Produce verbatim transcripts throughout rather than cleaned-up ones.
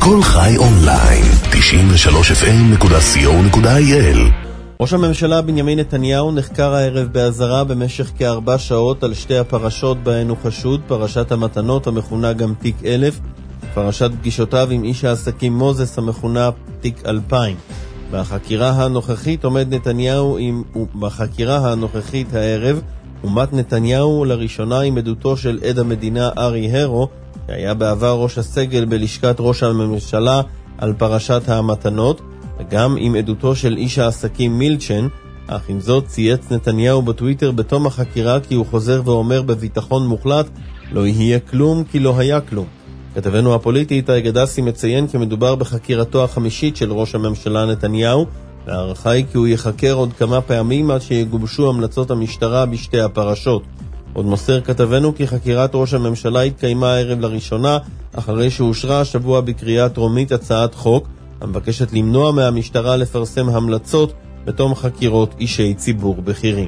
כל חי אונליין, תשעים ושלוש אף אם נקודה סי או נקודה איי אל. ראש הממשלה בנימין נתניהו נחקר הערב באזהרה במשך כארבע שעות על שתי הפרשות בהן הוא חשוד, פרשת המתנות המכונה גם תיק אלף, פרשת פגישותיו עם איש העסקים מוזס המכונה תיק אלפיים. בחקירה הנוכחית עומד נתניהו עם, בחקירה הנוכחית הערב עומת נתניהו לראשונה עם עדותו של עד המדינה ארי הרו, שהיה בעבר ראש הסגל בלשכת ראש הממשלה על פרשת המתנות, וגם עם עדותו של איש העסקים מילצ'ן, אך עם זאת צייץ נתניהו בטוויטר בתום החקירה כי הוא חוזר ואומר בביטחון מוחלט, לא יהיה כלום כי לא היה כלום. כתבנו הפוליטי איתי גדסי מציין כי מדובר בחקירתו החמישית של ראש הממשלה נתניהו, והערכה היא כי הוא יחקר עוד כמה פעמים עד שיגובשו המלצות המשטרה בשתי הפרשות. עוד מוסר כתבנו כי חקירת ראש הממשלה התקיימה הערב לראשונה, אחרי שאושרה השבוע בקריאה טרומית הצעת חוק, המבקשת למנוע מהמשטרה לפרסם המלצות בתום חקירות אישי ציבור בכירים.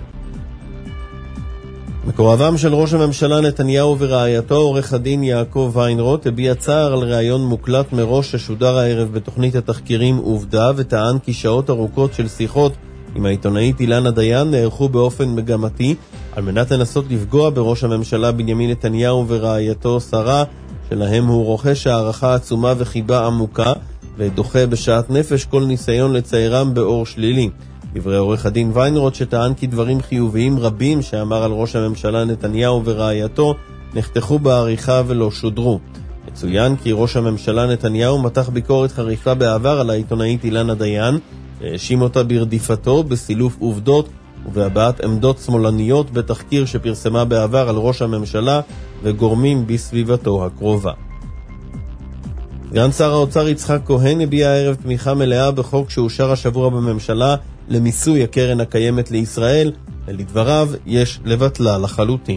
מקורבם של ראש הממשלה נתניהו ורעייתו, עורך הדין יעקב ויינרוט, הביע צער על ראיון מוקלט מראש ששודר הערב בתוכנית התחקירים עובדה, וטען כי שעות ארוכות של שיחות עם העיתונאית אילנה דיין נערכו באופן מגמתי על מנת לנסות לפגוע בראש הממשלה בנימין נתניהו ורעייתו שרה, שלהם הוא רוכש הערכה עצומה וחיבה עמוקה, ודוחה בשעת נפש כל ניסיון לציירם באור שלילי. דברי עורך הדין ויינרוט שטען כי דברים חיוביים רבים שאמר על ראש הממשלה נתניהו ורעייתו נחתכו בעריכה ולא שודרו. מצוין כי ראש הממשלה נתניהו מתח ביקורת חריפה בעבר על העיתונאית אילנה דיין, והאשים אותה ברדיפתו, בסילוף עובדות ובהבעת עמדות שמאלניות בתחקיר שפרסמה בעבר על ראש הממשלה וגורמים בסביבתו הקרובה. סגן שר האוצר יצחק כהן הביע הערב תמיכה מלאה בחוק שאושר השבוע בממשלה למיסוי הקרן הקיימת לישראל, ולדבריו יש לבטלה לחלוטין.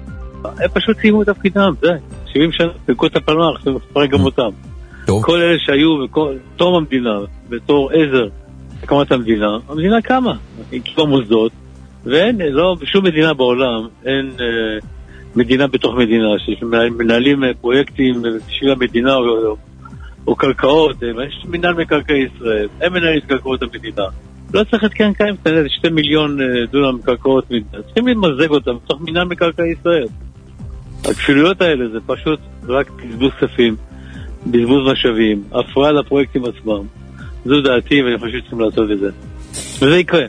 הם פשוט סיימו את תפקידם, זה, שבעים שנה, פרקו את הפלמ"ח, שפרק גם אותם. כל אלה שהיו בתום המדינה, בתור עזר, הקמת המדינה, המדינה קמה, היא כבר מוסדות, ואין, לא, בשום מדינה בעולם, אין אה, מדינה בתוך מדינה, שמנהלים פרויקטים בשביל המדינה או, או, או קרקעות, יש מנהל מקרקעי ישראל, הם מנהלים קרקעות המדינה. לא צריך את קרן קיימת, זה שתי מיליון דונם קרקעות מדינה, צריכים למזג אותם, צריך מנהל מקרקעי ישראל. הכפילויות האלה זה פשוט רק בזבוז כספים, בזבוז משאבים, הפרעה לפרויקטים עצמם. זו דעתי ואני חושב שצריכים לעשות את זה. וזה יקרה.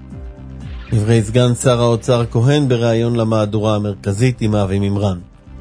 דברי סגן שר האוצר כהן בראיון למהדורה המרכזית עם אבי ממרן.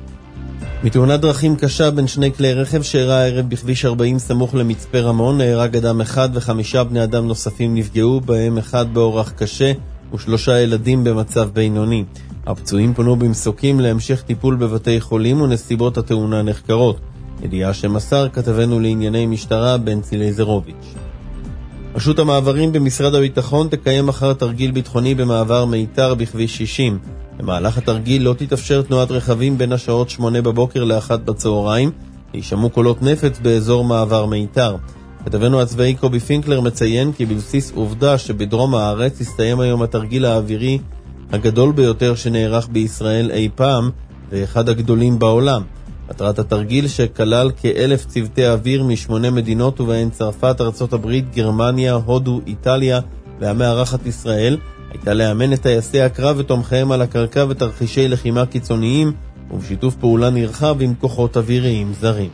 מתאונת דרכים קשה בין שני כלי רכב שאירע הערב בכביש ארבעים סמוך למצפה רמון, נהרג אדם אחד וחמישה בני אדם נוספים נפגעו, בהם אחד באורח קשה ושלושה ילדים במצב בינוני. הפצועים פונו במסוקים להמשך טיפול בבתי חולים ונסיבות התאונה נחקרות. ידיעה שמסר כתבנו לענייני משטרה בנצי לייזרוביץ'. רשות המעברים במשרד הביטחון תקיים מחר תרגיל ביטחוני במעבר מיתר בכביש שישים. במהלך התרגיל לא תתאפשר תנועת רכבים בין השעות שמונה בבוקר לאחת בצהריים, וישמעו קולות נפץ באזור מעבר מיתר. כתבנו הצבאי קובי פינקלר מציין כי בבסיס עובדה שבדרום הארץ הסתיים היום התרגיל האווירי הגדול ביותר שנערך בישראל אי פעם, ואחד הגדולים בעולם. מטרת התרגיל שכלל כאלף צוותי אוויר משמונה מדינות ובהן צרפת, ארצות הברית, גרמניה, הודו, איטליה והמארחת ישראל, הייתה לאמן את טייסי הקרב ותומכיהם על הקרקע ותרחישי לחימה קיצוניים ובשיתוף פעולה נרחב עם כוחות אוויריים זרים.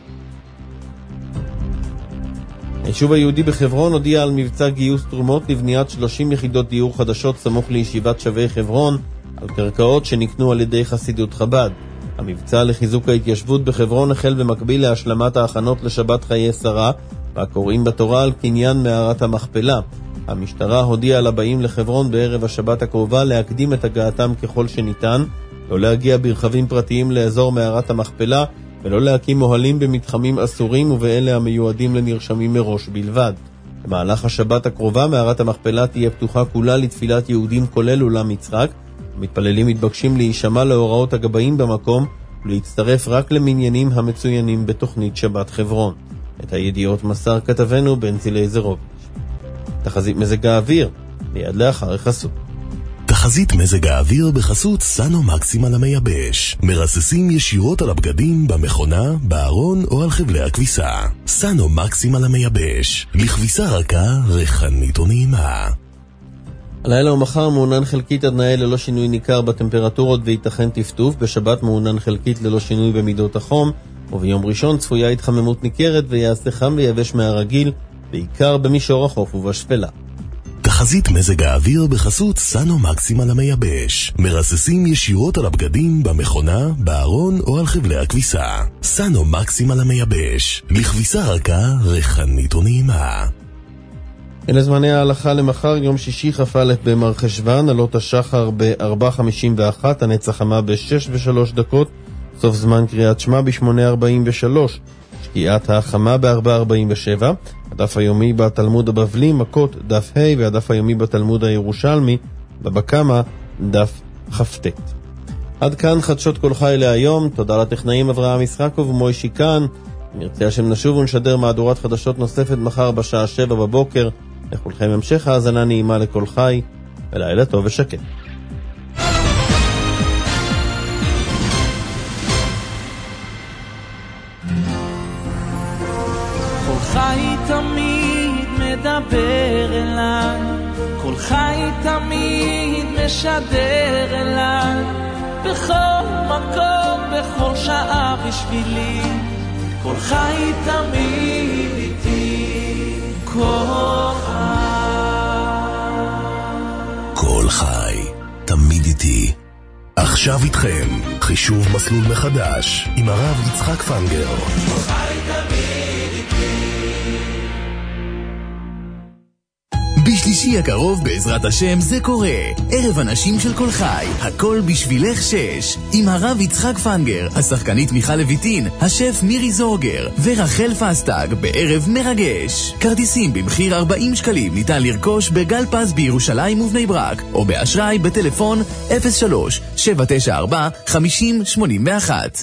היישוב היהודי בחברון הודיע על מבצע גיוס תרומות לבניית שלושים יחידות דיור חדשות סמוך לישיבת שבי חברון על קרקעות שנקנו על ידי חסידות חב"ד. המבצע לחיזוק ההתיישבות בחברון החל במקביל להשלמת ההכנות לשבת חיי שרה, והקוראים בתורה על קניין מערת המכפלה. המשטרה הודיעה לבאים לחברון בערב השבת הקרובה להקדים את הגעתם ככל שניתן, לא להגיע ברכבים פרטיים לאזור מערת המכפלה, ולא להקים מוהלים במתחמים אסורים ובאלה המיועדים לנרשמים מראש בלבד. במהלך השבת הקרובה מערת המכפלה תהיה פתוחה כולה לתפילת יהודים כולל אולם יצחק, המתפללים מתבקשים להישמע להוראות הגבאים במקום ולהצטרף רק למניינים המצוינים בתוכנית שבת חברון. את הידיעות מסר כתבנו בנצי לייזרוביץ'. תחזית מזג האוויר, ליד לאחר החסות. תחזית מזג האוויר בחסות סנו מקסימל המייבש. מרססים ישירות על הבגדים, במכונה, בארון או על חבלי הכביסה. סנו מקסימל המייבש. לכביסה רכה, ריחנית ונעימה. הלילה ומחר מעונן חלקית עד נאה ללא שינוי ניכר בטמפרטורות וייתכן טפטוף. בשבת מעונן חלקית ללא שינוי במידות החום. וביום ראשון צפויה התחממות ניכרת ויעשה חם ויבש מהרגיל, בעיקר במישור החוף ובשפלה. תחזית מזג האוויר בחסות סנו מקסימל המייבש. מרססים ישירות על הבגדים, במכונה, בארון או על חבלי הכביסה. סנו מקסימל המייבש. לכביסה רכה, ריחנית ונעימה. אלה זמני ההלכה למחר, יום שישי כ"א במרחשוון, עלות השחר ב-ארבע חמישים ואחת, הנצח חמה ב-שש ושלוש דקות, סוף זמן קריאת שמע ב-שמונה ארבעים ושלוש, שקיעת החמה ב-ארבע ארבעים ושבע, הדף היומי בתלמוד הבבלי, מכות דף ה' והדף היומי בתלמוד הירושלמי, בבא קמא דף כ"ט. עד כאן חדשות כל חי להיום, תודה לטכנאים אברהם ישחקוב ומוישי כאן. נרצה השם נשוב ונשדר מהדורת חדשות נוספת מחר בשעה שבע בבוקר. לכולכם המשך האזנה נעימה לכל חי, ולילה טוב ושקט. כל חי תמיד מדבר אליי, כל חי תמיד משדר אליי, בכל מקום, בכל שעה בשבילי, כל חי תמיד איתי, כל חי. כל חי תמיד איתי. עכשיו איתכם חישוב מסלול מחדש עם הרב יצחק פנגר. כל חי תמיד איתי. בשלישי הקרוב בעזרת השם זה קורה. ערב אנשים של כל חי, הכל בשבילך שש, עם הרב יצחק פנגר, השחקנית מיכל לויטין, השף מירי זורגר ורחל פסטג, בערב מרגש. כרטיסים במחיר ארבעים שקלים ניתן לרכוש בגל פס בירושלים ובני ברק, או באשראי בטלפון אפס שלוש שבע תשע ארבע חמש אפס שמונה אחת.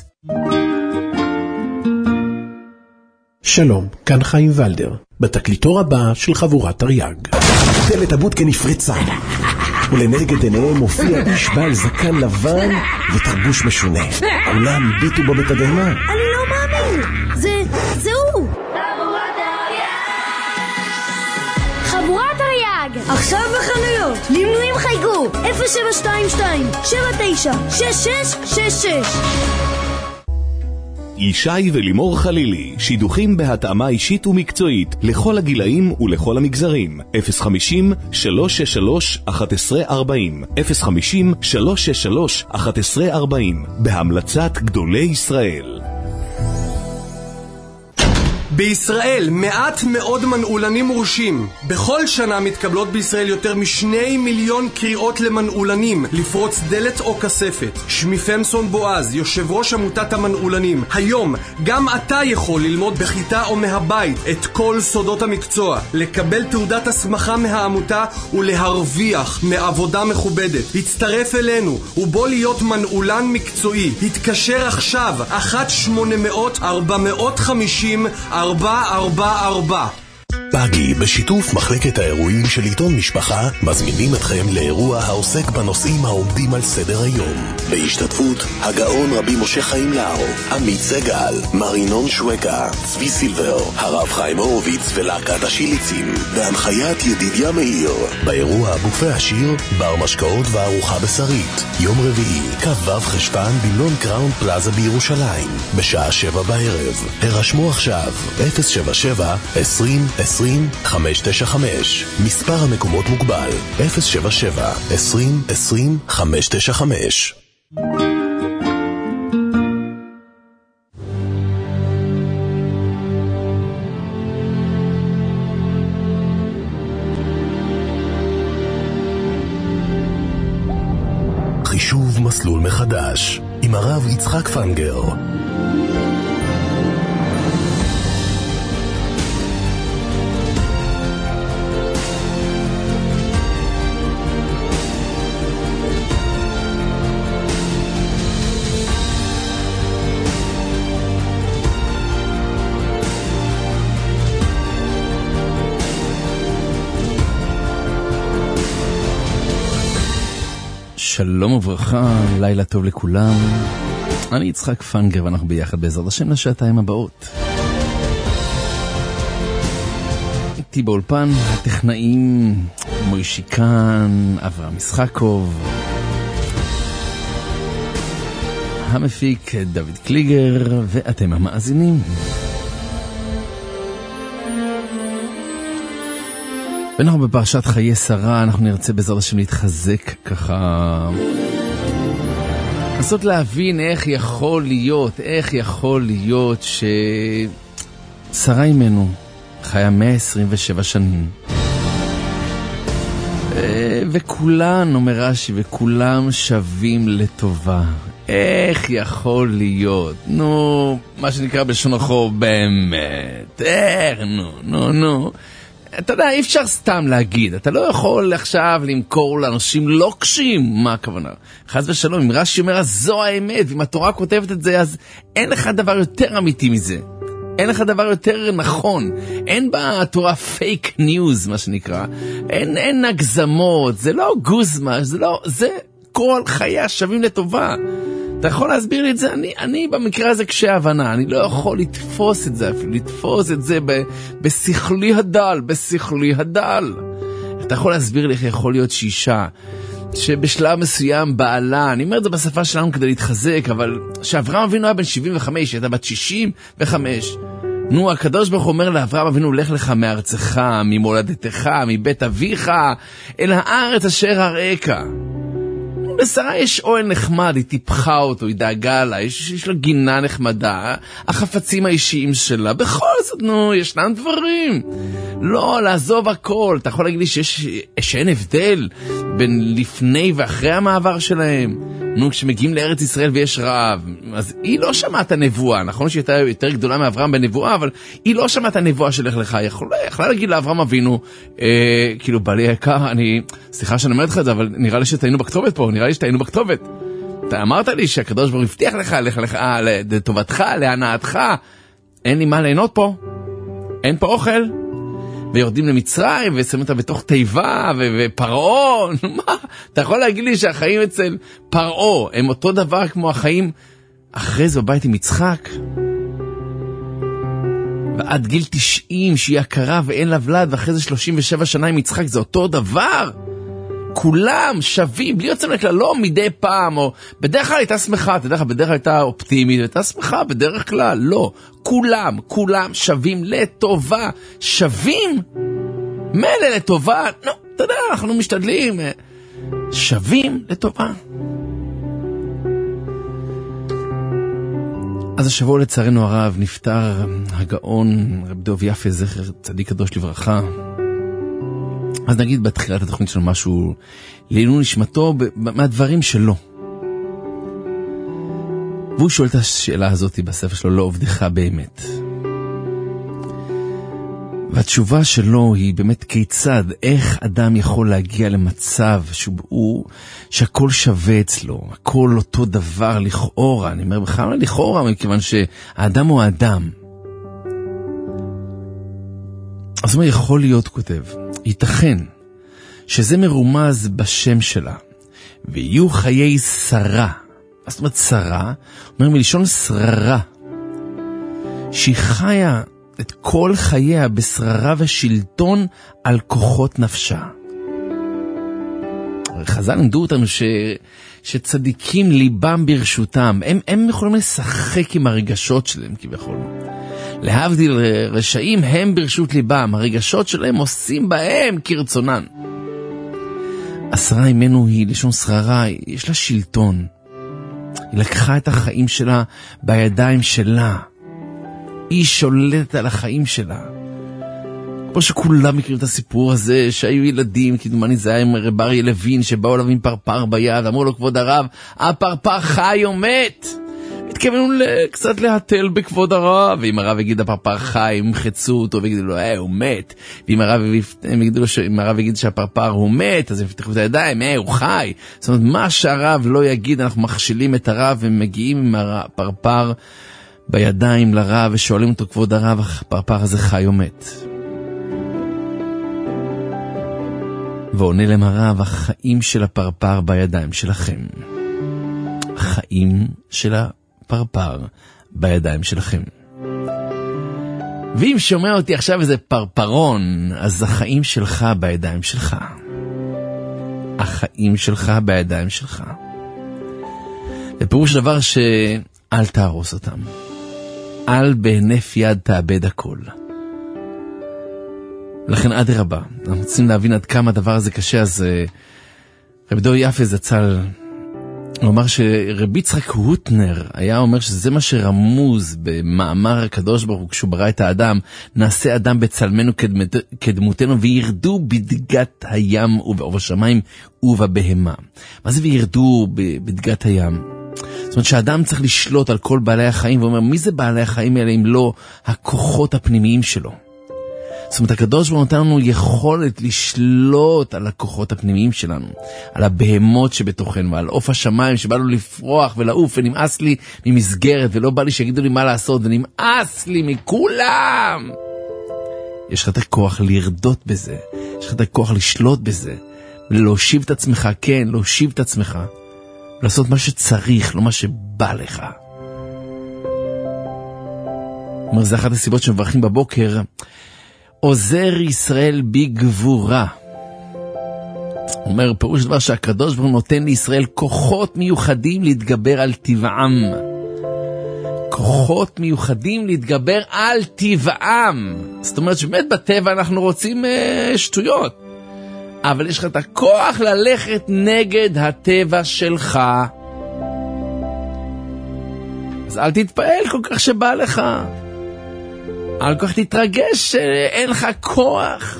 שלום, כאן חיים ולדר, בתקליטור הבא של חבורת תרי"ג. דלת הבודקה נפרצה, ולנגד עיניהם מופיע איש בעל זקן לבן ותרבוש משונה. כולם ביטו בו בתדהמה. אני לא מאמין, זה, זה הוא. חבורת תרי"ג, עכשיו בחנויות, למנויים חייגו, אפס שבע שתיים שתיים שבע תשע שש שש שש שש. ישי ולימור חלילי, שידוכים בהתאמה אישית ומקצועית לכל הגילאים ולכל המגזרים. אפס חמישים שלוש שש שלוש אחת עשרה ארבעים, אפס חמישים שלוש שש שלוש אחת עשרה ארבעים, בהמלצת גדולי ישראל. בישראל מעט מאוד מנעולנים מורשים. בכל שנה מתקבלות בישראל יותר משני מיליון קריאות למנעולנים לפרוץ דלת או כספת. שמי פמסון בועז, יושב ראש עמותת המנעולנים. היום גם אתה יכול ללמוד בכיתה או מהבית את כל סודות המקצוע, לקבל תעודת הסמכה מהעמותה ולהרוויח מעבודה מכובדת. הצטרף אלינו ובוא להיות מנעולן מקצועי. התקשר עכשיו אחת שמונה מאות ארבע מאות חמישים ארבע ארבע ארבע. פאגי, בשיתוף מחלקת האירועים של עיתון משפחה, מזמינים אתכם לאירוע העוסק בנושאים העומדים על סדר היום. בהשתתפות הגאון רבי משה חיים לאו, עמית סגל, מרינון שווקה, צבי סילבר, הרב חיים הורוביץ ולהקת השיליצים, בהנחיית ידידיה מאיר. באירוע בופה השיר, בר משקאות וארוחה בשרית. יום רביעי, כ"ו חשוון במלון קראון פלאזה בירושלים, בשעה שבע בערב. הרשמו עכשיו, אפס שבע שבע עשרים עשרים חמש תשע חמש. מספר המקומות מוגבל, אפס שבע שבע עשרים עשרים חמש תשע חמש. חישוב מסלול מחדש עם הרב יצחק פנגר. שלום וברכה, לילה טוב לכולם. אני יצחק פנגר ואנחנו ביחד בעזרת השם לשעתיים הבאות. איתי באולפן הטכנאים מוישיקן, אברהם משחקוב, המפיק דוד קליגר, ואתם המאזינים. ואנחנו בפרשת חיי שרה, אנחנו נרצה בעזרת השם להתחזק ככה, לנסות להבין איך יכול להיות, איך יכול להיות ששרה אימנו חיה מאה עשרים ושבע שנים. וכולן, אומר רש"י, וכולם שווים לטובה. איך יכול להיות? נו, מה שנקרא בלשון החוב, באמת. איך, נו, נו, נו. אתה יודע, אי אפשר סתם להגיד. אתה לא יכול עכשיו למכור לאנשים לא קשים. מה הכוונה? חס ושלום, אם רש"י אומר, אז זו האמת, ואם התורה כותבת את זה, אז אין לך דבר יותר אמיתי מזה. אין לך דבר יותר נכון. אין בתורה פייק ניוז, מה שנקרא. אין, אין הגזמות, זה לא גוזמה, זה לא, זה כל חיי שווים לטובה. אתה יכול להסביר לי את זה? אני, אני במקרה הזה קשה הבנה, אני לא יכול לתפוס את זה, אפילו לתפוס את זה ב, בשכלי הדל, בשכלי הדל. אתה יכול להסביר לי איך יכול להיות שאישה, שבשלב מסוים בעלה, אני אומר את זה בשפה שלנו כדי להתחזק, אבל שאברהם אבינו היה בן שבעים וחמש, הייתה בת שישים וחמש. נו, הקדוש ברוך הוא אומר לאברהם אבינו, לך לך מארצך, ממולדתך, מבית אביך, אל הארץ אשר אראך. לשרה יש אוהל נחמד, היא טיפחה אותו, היא דאגה לה, יש, יש לה גינה נחמדה, החפצים האישיים שלה, בכל זאת, נו, ישנם דברים. לא, לעזוב הכל. אתה יכול להגיד לי שיש, שאין הבדל בין לפני ואחרי המעבר שלהם? נו, כשמגיעים לארץ ישראל ויש רעב, אז היא לא שמעת הנבואה, נכון שהיא הייתה יותר גדולה מאברהם בנבואה, אבל היא לא שמעת הנבואה שלך לך, יכולה, יכולה להגיד לאברהם אבינו, אה, כאילו, בעלי היקר, אני, סליחה שאני אומר לך את זה, אבל נראה לי שתהיינו בכתובת פה, נראה לי שתהיינו בכתובת. אתה אמרת לי שהקדוש ברוך הוא הבטיח לך, לך לך, לטובתך, להנאתך, אין לי מה ליהנות פה, אין פה אוכל, ויורדים למצרים, ושמים אותה בתוך תיבה, ופרעו, מה? אתה יכול להגיד לי שהחיים אצל פרעו, הם אותו דבר כמו החיים אחרי זה בבית עם יצחק? ועד גיל תשעים, שהיא הכרה ואין לה ולד, ואחרי זה שלושים ושבע שנה עם יצחק, זה אותו דבר? כולם שווים, בלי יוצאים לכלל, לא מדי פעם, או בדרך כלל הייתה שמחה, בדרך כלל, בדרך כלל הייתה אופטימית, הייתה שמחה, בדרך כלל, לא. כולם, כולם שווים לטובה. שווים? מלא לטובה? לא, אתה יודע, אנחנו משתדלים. שווים לטובה. אז השבוע לצערנו הרב נפטר הגאון רב דוב יפה, זכר צדיק קדוש לברכה. אז נגיד בתחילת התוכנית שלנו משהו לעילוי נשמתו מהדברים שלו. והוא שואל את השאלה הזאת בספר שלו, לא עובדך באמת. והתשובה שלו היא באמת כיצד, איך אדם יכול להגיע למצב שהוא, שהכל שווה אצלו, הכל אותו דבר לכאורה. אני אומר בכלל לכאורה, מכיוון שהאדם הוא האדם. אז הוא אומר, יכול להיות, כותב, ייתכן שזה מרומז בשם שלה, ויהיו חיי שרה. מה זאת אומרת שרה? אומר מלשון שררה, שהיא חיה את כל חייה בשררה ושלטון על כוחות נפשה. חז"ל לימדו אותנו ש... שצדיקים ליבם ברשותם, הם, הם יכולים לשחק עם הרגשות שלהם כביכול. להבדיל רשעים, הם ברשות ליבם, הרגשות שלהם עושים בהם כרצונן. השרה אימנו היא לשון שררה, יש לה שלטון. היא לקחה את החיים שלה בידיים שלה. היא שולטת על החיים שלה. כמו שכולם מכירים את הסיפור הזה, שהיו ילדים, כדומני זה היה עם רב אריה לוין, שבאו אליו עם פרפר ביד, אמרו לו, כבוד הרב, הפרפר חי או מת? התכוונו קצת להטל בכבוד הרב, ואם הרב יגיד הפרפר חי, הם חצו אותו ויגידו לו, אה, הוא מת. ואם הרב יגיד, לו ש... הרב יגיד שהפרפר הוא מת, אז הם יפתחו את הידיים, אה, הוא חי. זאת אומרת, מה שהרב לא יגיד, אנחנו מכשילים את הרב, ומגיעים עם הפרפר בידיים לרב, ושואלים אותו, כבוד הרב, הפרפר הזה חי או מת. ועונה להם הרב, החיים של הפרפר בידיים שלכם. החיים של הפרפר בידיים שלכם. ואם שומע אותי עכשיו איזה פרפרון, אז החיים שלך בידיים שלך. החיים שלך בידיים שלך. זה פירוש דבר שאל תהרוס אותם. אל בהינף יד תאבד הכל. לכן עד רבה, אנחנו רוצים להבין עד כמה הדבר הזה קשה. אז רבי דור יפה זצ"ל, הוא אמר שרבי יצחק הוטנר היה אומר שזה מה שרמוז במאמר הקדוש ברוך הוא כשהוא ברא את האדם, נעשה אדם בצלמנו כדמת, כדמותנו וירדו בדגת הים ובעוב השמיים ובבהמה. מה זה וירדו בדגת הים? זאת אומרת שהאדם צריך לשלוט על כל בעלי החיים, ואומר מי זה בעלי החיים האלה אם לא הכוחות הפנימיים שלו? זאת אומרת, הקדוש ברוך הוא נתן לנו יכולת לשלוט על הכוחות הפנימיים שלנו, על הבהמות שבתוכנו, ועל עוף השמיים שבא לו לפרוח ולעוף, ונמאס לי ממסגרת, ולא בא לי שיגידו לי מה לעשות, ונמאס לי מכולם. יש לך את הכוח לרדות בזה, יש לך את הכוח לשלוט בזה, ולהושיב את עצמך, כן, להושיב את עצמך, ולעשות מה שצריך, לא מה שבא לך. אומר, זה אחת הסיבות שמברכים בבוקר, עוזר ישראל בגבורה. אומר, פירוש דבר שהקדוש ברוך הוא נותן לישראל כוחות מיוחדים להתגבר על טבעם. כוחות מיוחדים להתגבר על טבעם. זאת אומרת שבאמת בטבע אנחנו רוצים אה, שטויות. אבל יש לך את הכוח ללכת נגד הטבע שלך. אז אל תתפעל כל כך שבא לך. אל כל כך תתרגש שאין לך כוח.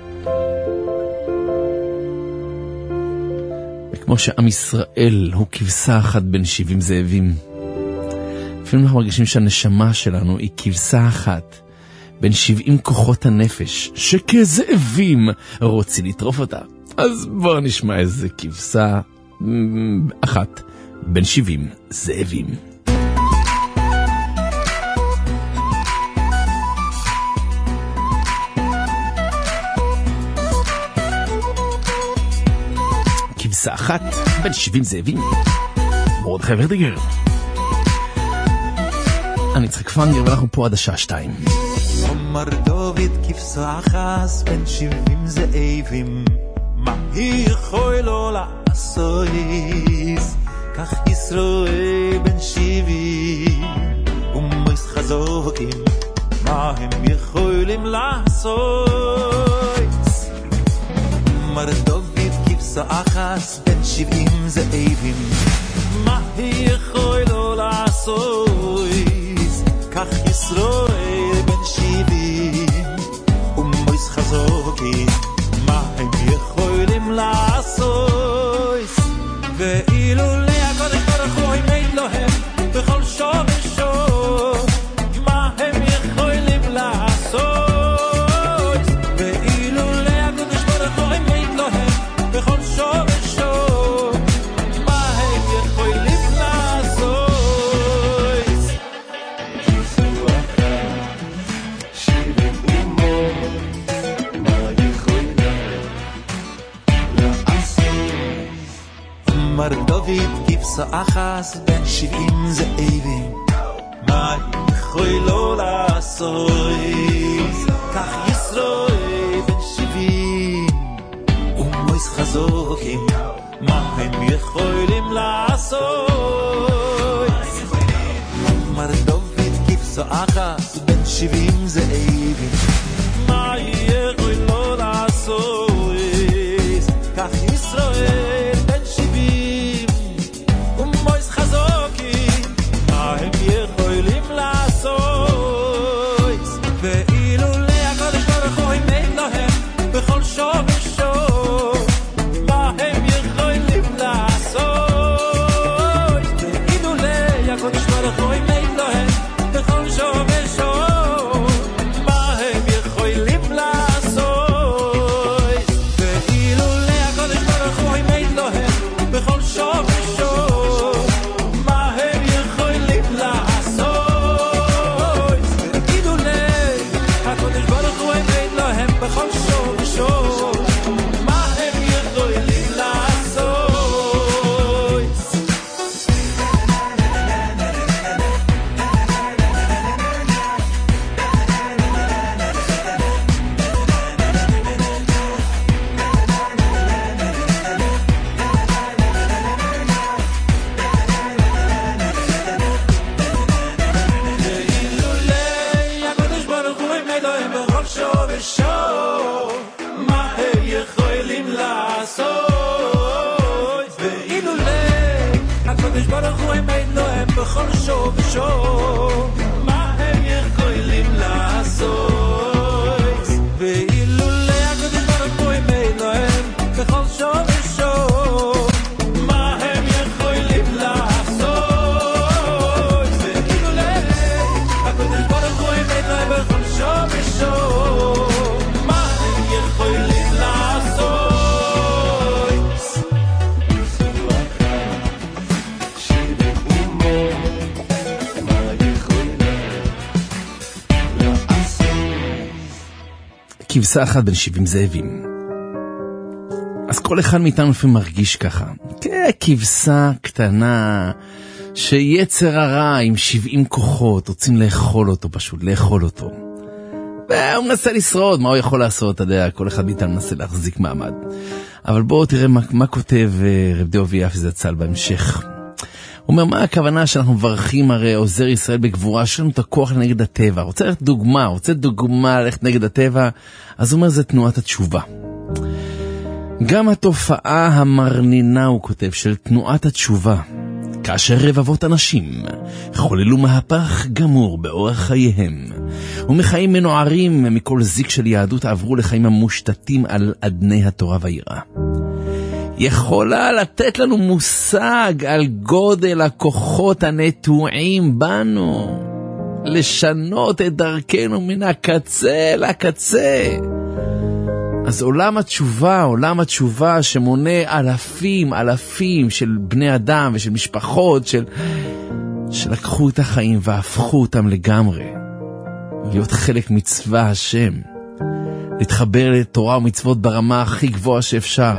וכמו שעם ישראל הוא כבשה אחת בין שבעים זאבים, לפעמים אנחנו מרגישים שהנשמה שלנו היא כבשה אחת בין שבעים כוחות הנפש שכזאבים רוצים לטרוף אותה. אז בואו נשמע איזה כבשה אחת בין שבעים זאבים. כבשה אחת בין שבעים זאבים. מרדכי ורדיגר. אני יצחק פנגר ואנחנו פה עד השעה שתיים. אומר דוד כבשה אחת בין שבעים זאבים, מה היא יכולה לו לעשות? כך ישראל בין שבעים ומויס חזוקים, מה הם יכולים לעשות? אומר דוד כבשה אחת בין שבעים זאבים, מה היא יכולה לו לעשות? כך ישראל בין שבעים ומויס חזוקים, מה הם יכולים לעשות? ואילו להקודש ברוך הוא עמד להם בכל שורשו, מה הם יכולים לעשות? ואילו להקודש ברוך הוא עמד להם בכל שורשו, מה הם יכולים לעשות? אמר דוד כבשה אחת בין שבעים זאבים, מה יכולו לעשות? כך ישראל בין שבעים ומויס חזוקים, מה הם יכולים לעשות? אמר דוד כבשה אחת בין שבעים זאבים, מה יכולו לעשות? כך ישראל בין שבעים ומויס חזוקים, מה הם יכולים לעשות? ואילו להקודש ברוך הוא עמד להם בכל שורשו, מה הם יכולים לעשות? ואילו להקודש ברוך הוא עמד להם בכל שורשו, מה הם יכולים לעשות? ואילו להקודש ברוך הוא עמד להם בכל שורשו, מה הם יכולים לעשות? ואילו להקודש ברוך הוא עמד להם בכל שורשו, מה הם ושוב מה הם יכולים לעשות ואילו להגדים ברפוי מילוהם בכל שוב ושוב מה הם יכולים לעשות ואילו להגדים ברפוי מילוהם בכל שוב ושוב מה הם יכולים לעשות כבשה אחת בין שבעים זאבים. אז כל אחד מאיתנו לפעמים מרגיש ככה. כבשה קטנה שיצר הרע עם שבעים כוחות רוצים לאכול אותו, פשוט לאכול אותו. והוא מנסה לשרוד, מה הוא יכול לעשות? אתה יודע, כל אחד מאיתנו מנסה להחזיק מעמד. אבל בואו תראה מה, מה כותב רב דב יפי זצ"ל בהמשך. הוא אומר, מה הכוונה שאנחנו מברכים הרי עוזר ישראל בגבורה, שלנו את הכוח נגד הטבע. רוצה ללכת דוגמה, רוצה דוגמה ללכת נגד הטבע, אז הוא אומר, זה תנועת התשובה. גם התופעה המרנינה, הוא כותב, של תנועת התשובה, כאשר רבבות אנשים חוללו מהפך גמור באורח חייהם, ומחיים מנוערים מכל זיק של יהדות עברו לחיים המושתתים על אדני התורה והיראה. יכולה לתת לנו מושג על גודל הכוחות הנטועים בנו, לשנות את דרכנו מן הקצה לקצה. אז עולם התשובה, עולם התשובה שמונה אלפים, אלפים של בני אדם ושל משפחות של, שלקחו את החיים והפכו אותם לגמרי. להיות חלק מצווה השם. להתחבר לתורה ומצוות ברמה הכי גבוהה שאפשר.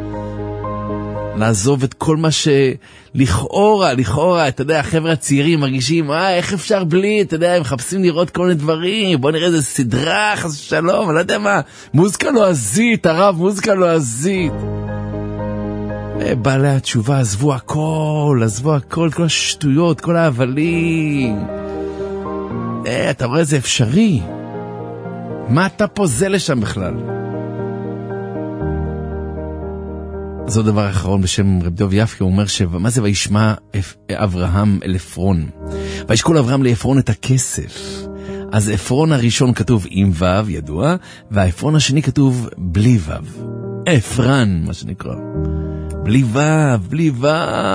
לעזוב את כל מה שלכאורה, לכאורה, אתה יודע, החבר'ה הצעירים מרגישים, אה, איך אפשר בלי, אתה יודע, הם מחפשים לראות כל מיני דברים, בוא נראה איזה סדרה, חס ושלום, אני לא יודע מה, מוזיקה לועזית, הרב, מוזיקה לועזית. בעלי התשובה עזבו הכל, עזבו הכל, כל השטויות, כל ההבלים. אה, אתה רואה איזה אפשרי? מה אתה פוזל לשם בכלל? זו דבר אחרון בשם רב דב יפי, הוא אומר שמה זה וישמע אברהם אל אפרון? וישקול אברהם לאפרון את הכסף. אז אפרון הראשון כתוב עם וו, ידוע, והאפרון השני כתוב בלי וו. אפרן, מה שנקרא. בלי וו, בלי וו.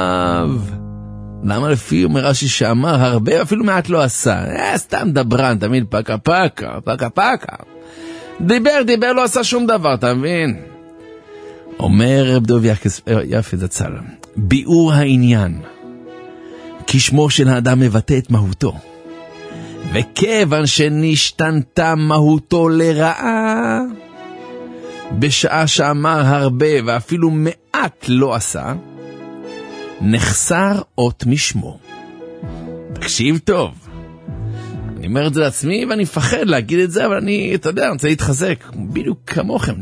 למה לפי אומר רש"י שאמר הרבה, אפילו מעט לא עשה. אה, סתם דברן, תמיד פקה פקה, פקה פקה. דיבר, דיבר, לא עשה שום דבר, אתה מבין? אומר רב דב יפי זצ"ל, ביאור העניין, כי שמו של האדם מבטא את מהותו, וכיוון שנשתנתה מהותו לרעה, בשעה שאמר הרבה ואפילו מעט לא עשה, נחסר אות משמו. תקשיב טוב, אני אומר את זה לעצמי ואני מפחד להגיד את זה, אבל אני, אתה יודע, אני רוצה להתחזק, בדיוק כמוכם.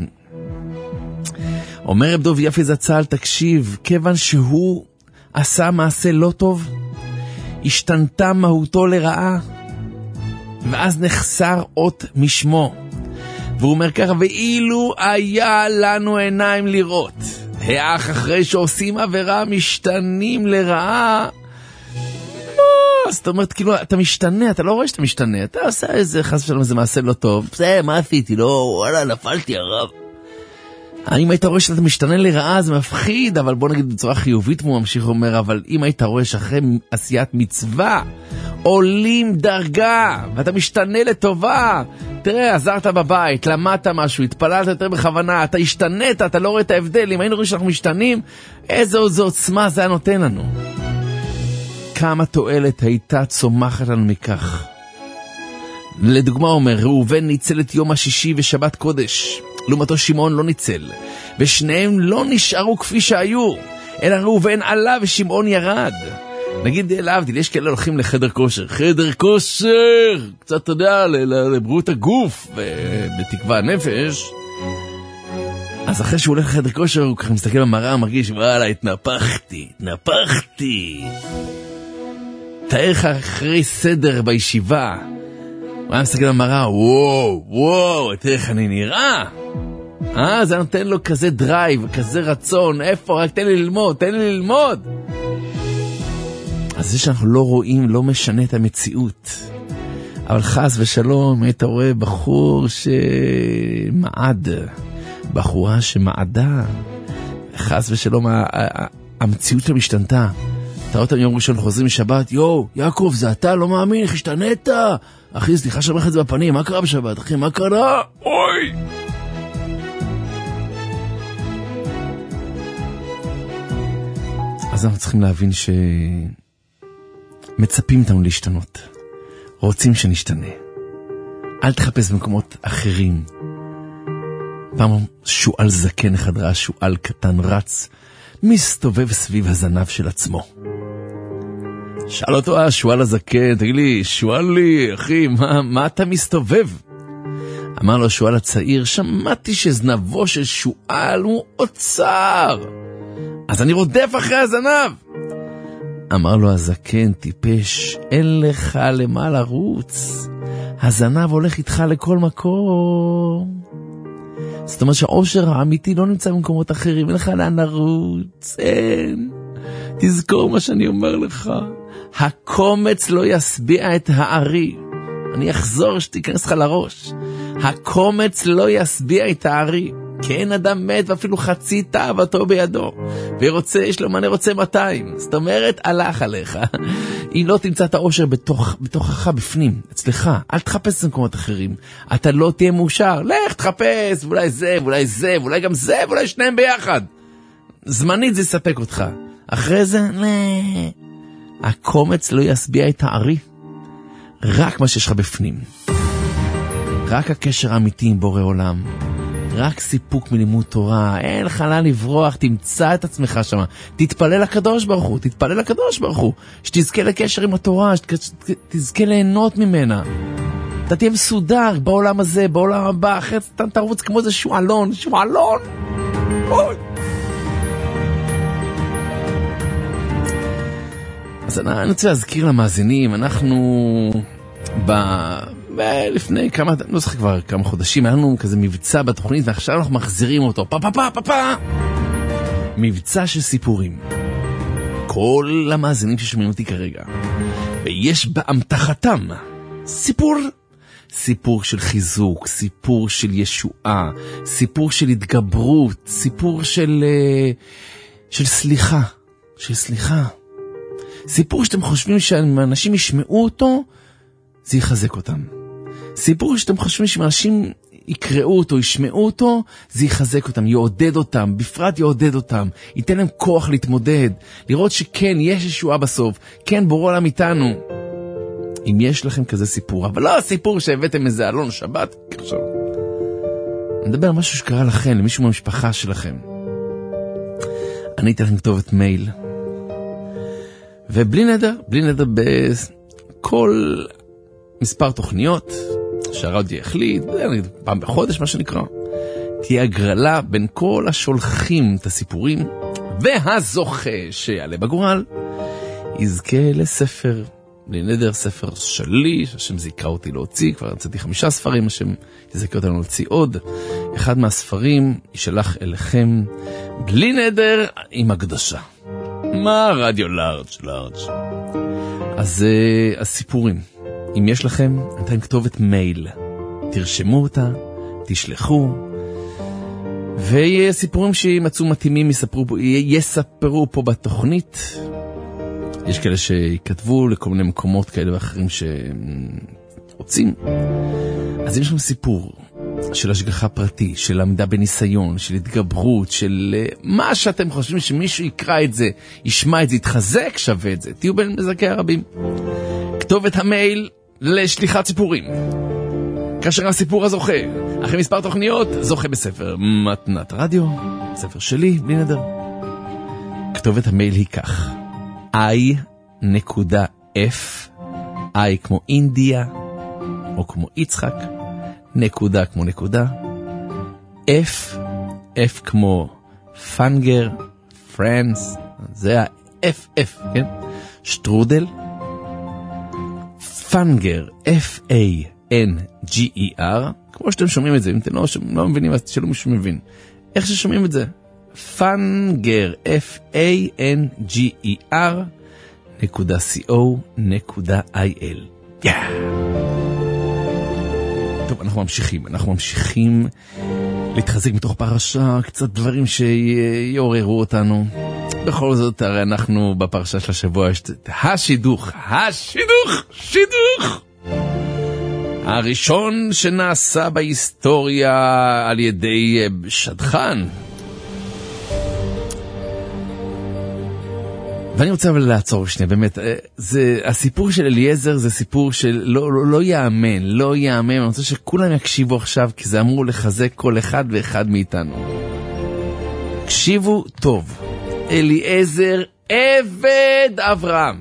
אומר רב דב יפי זצ"ל, תקשיב, כיוון שהוא עשה מעשה לא טוב, השתנתה מהותו לרעה, ואז נחסר אות משמו. והוא אומר ככה, ואילו היה לנו עיניים לראות, האח אחרי שעושים עבירה משתנים לרעה, אז זאת אומרת, כאילו, אתה משתנה, אתה לא רואה שאתה משתנה, אתה עושה איזה חס ושלום, איזה מעשה לא טוב, זה, מה עשיתי? לא, וואלה, נפלתי הרב. אם היית רואה שאתה משתנה לרעה זה מפחיד, אבל בוא נגיד בצורה חיובית, הוא ממשיך אומר, אבל אם היית רואה שאחרי עשיית מצווה עולים דרגה ואתה משתנה לטובה, תראה, עזרת בבית, למדת משהו, התפללת יותר בכוונה, אתה השתנית, אתה לא רואה את ההבדל. אם היינו רואים שאנחנו משתנים, איזו עוצמה זה היה נותן לנו. כמה תועלת הייתה צומחת לנו מכך. לדוגמה אומר, ראובן ניצל את יום השישי ושבת קודש, לעומתו שמעון לא ניצל, ושניהם לא נשארו כפי שהיו, אלא ראובן עלה ושמעון ירד. נגיד להבדיל, יש כאלה הולכים לחדר כושר, חדר כושר, קצת אתה יודע, לבריאות הגוף ובתקווה הנפש. אז אחרי שהוא הולך לחדר כושר, הוא ככה מסתכל במראה, מרגיש, וואלה, התנפחתי, התנפחתי. תאר לך אחרי סדר בישיבה, הוא היה מסתכל במראה, וואו, וואו, תראה איך אני נראה. אה, זה נותן לו כזה דרייב, כזה רצון, איפה, רק תן לי ללמוד, תן לי ללמוד. אז זה שאנחנו לא רואים לא משנה את המציאות. אבל חס ושלום, היית רואה בחור שמעד, בחורה שמעדה, חס ושלום, המציאות שלו משתנתה. אתה רואה אותם יום ראשון חוזרים משבת, יו, יעקב, זה אתה, לא מאמין, איך השתנית? אחי, סליחה שמח את זה בפנים, מה קרה בשבת? אחי, מה קרה? אוי! אז אנחנו צריכים להבין שמצפים אותנו להשתנות. רוצים שנשתנה. אל תחפש במקומות אחרים. פעם שואל זקן אחד ראה שואל קטן רץ, מסתובב סביב הזנב של עצמו. שאל אותו השואל הזקן, תגיד לי, שואל לי, אחי, מה, מה אתה מסתובב? אמר לו השואל הצעיר, שמעתי שזנבו של שואל הוא אוצר. אז אני רודף אחרי הזנב. אמר לו הזקן, טיפש, אין לך למה לרוץ. הזנב הולך איתך לכל מקום. זאת אומרת שהאושר האמיתי לא נמצא במקומות אחרים, אין לך לאן לרוץ, אין. תזכור מה שאני אומר לך. הקומץ לא יסביע את הארי. אני אחזור שתיכנס לך לראש. הקומץ לא יסביע את הארי. כי אין אדם מת ואפילו חצי תאוותו בידו. ורוצה, יש לו מנה רוצה מאתיים. זאת אומרת, הלך עליך. אם לא תמצא את האושר בתוך, בתוכך בפנים, אצלך, אל תחפש במקומות אחרים. אתה לא תהיה מאושר. לך תחפש, ואולי זה, ואולי זה, ואולי גם זה, ואולי שניהם ביחד. זמנית זה יספק אותך. אחרי זה, לא. הקומץ לא יסביע את הארי. רק מה שיש לך בפנים. רק הקשר האמיתי עם בורא עולם. רק סיפוק מלימוד תורה, אין לך לאן לברוח, תמצא את עצמך שם, תתפלל לקדוש ברוך הוא, תתפלל לקדוש ברוך הוא, שתזכה לקשר עם התורה, שתזכה ליהנות ממנה. אתה תהיה מסודר בעולם הזה, בעולם הבא, אחרת אתה תרוץ כמו איזה שואלון, שואלון. אוי. אז אני רוצה להזכיר למאזינים, אנחנו ב... לפני כמה, לא זוכר כבר כמה חודשים, היה לנו כזה מבצע בתוכנית, ועכשיו אנחנו מחזירים אותו, פה פה פה פה פה, מבצע של סיפורים. כל המאזינים ששומעים אותי כרגע, ויש באמתחתם סיפור, סיפור של חיזוק, סיפור של ישועה, סיפור של התגברות, סיפור של, של סליחה, של סליחה. סיפור שאתם חושבים שאנשים ישמעו אותו, זה יחזק אותם. סיפור שאתם חושבים שאנשים יקראו אותו, ישמעו אותו, זה יחזק אותם, יעודד אותם, בפרט יעודד אותם, ייתן להם כוח להתמודד, לראות שכן, יש ישועה בסוף, כן, בורא עולם איתנו. אם יש לכם כזה סיפור, אבל לא הסיפור שהבאתם איזה אלון שבת, עכשיו. אני מדבר על משהו שקרה לכם, למישהו מהמשפחה שלכם. אני אתן לכם כתובת מייל. ובלי נדר, בלי נדר בכל מספר תוכניות שהרדיו החליט, פעם בחודש מה שנקרא, תהיה הגרלה בין כל השולחים את הסיפורים, והזוכה שיעלה בגורל יזכה לספר, בלי נדר ספר שלי, השם זיכה אותי להוציא, כבר רציתי חמישה ספרים, השם יזכה אותנו להוציא עוד. אחד מהספרים ישלח אליכם בלי נדר עם הקדושה. מה רדיו לארג' לארג'. אז uh, הסיפורים, אם יש לכם, אתם כתובת מייל, תרשמו אותה, תשלחו, ויהיה סיפורים שימצאו מתאימים, יספרו, יספרו פה בתוכנית. יש כאלה שכתבו לכל מיני מקומות כאלה ואחרים שרוצים. אז אם יש לכם סיפור של השגחה פרטי, של עמידה בניסיון, של התגברות, של מה שאתם חושבים שמישהו יקרא את זה, ישמע את זה, יתחזק, שווה את זה, תהיו בין מזכי הרבים. כתובת המייל לשליחת סיפורים. כאשר הסיפור הזוכה, אחרי מספר תוכניות, זוכה בספר מתנת רדיו, ספר שלי, בלי נדר. כתובת המייל היא כך, i.f, i כמו אינדיה, או כמו יצחק, נקודה כמו נקודה, F, F כמו פנגר, פרנס, זה ה-F, F, כן? שטרודל, פנגר, F A N G E R, כמו שאתם שומעים את זה, אם אתם לא, לא מבינים, אז שלא מישהו מבין. איך ששומעים את זה? פנגר, F A N G E R, נקודה סי או נקודה איי אל. Yeah. טוב, אנחנו ממשיכים, אנחנו ממשיכים להתחזק מתוך פרשה, קצת דברים שיעוררו אותנו. בכל זאת, הרי אנחנו בפרשה של השבוע, יש את השידוך, השידוך, שידוך! הראשון שנעשה בהיסטוריה על ידי שדכן. ואני רוצה אבל לעצור שנייה, באמת, זה, הסיפור של אליעזר זה סיפור של לא, לא, לא יאמן, לא יאמן, אני רוצה שכולם יקשיבו עכשיו, כי זה אמור לחזק כל אחד ואחד מאיתנו. הקשיבו טוב, אליעזר עבד אברהם.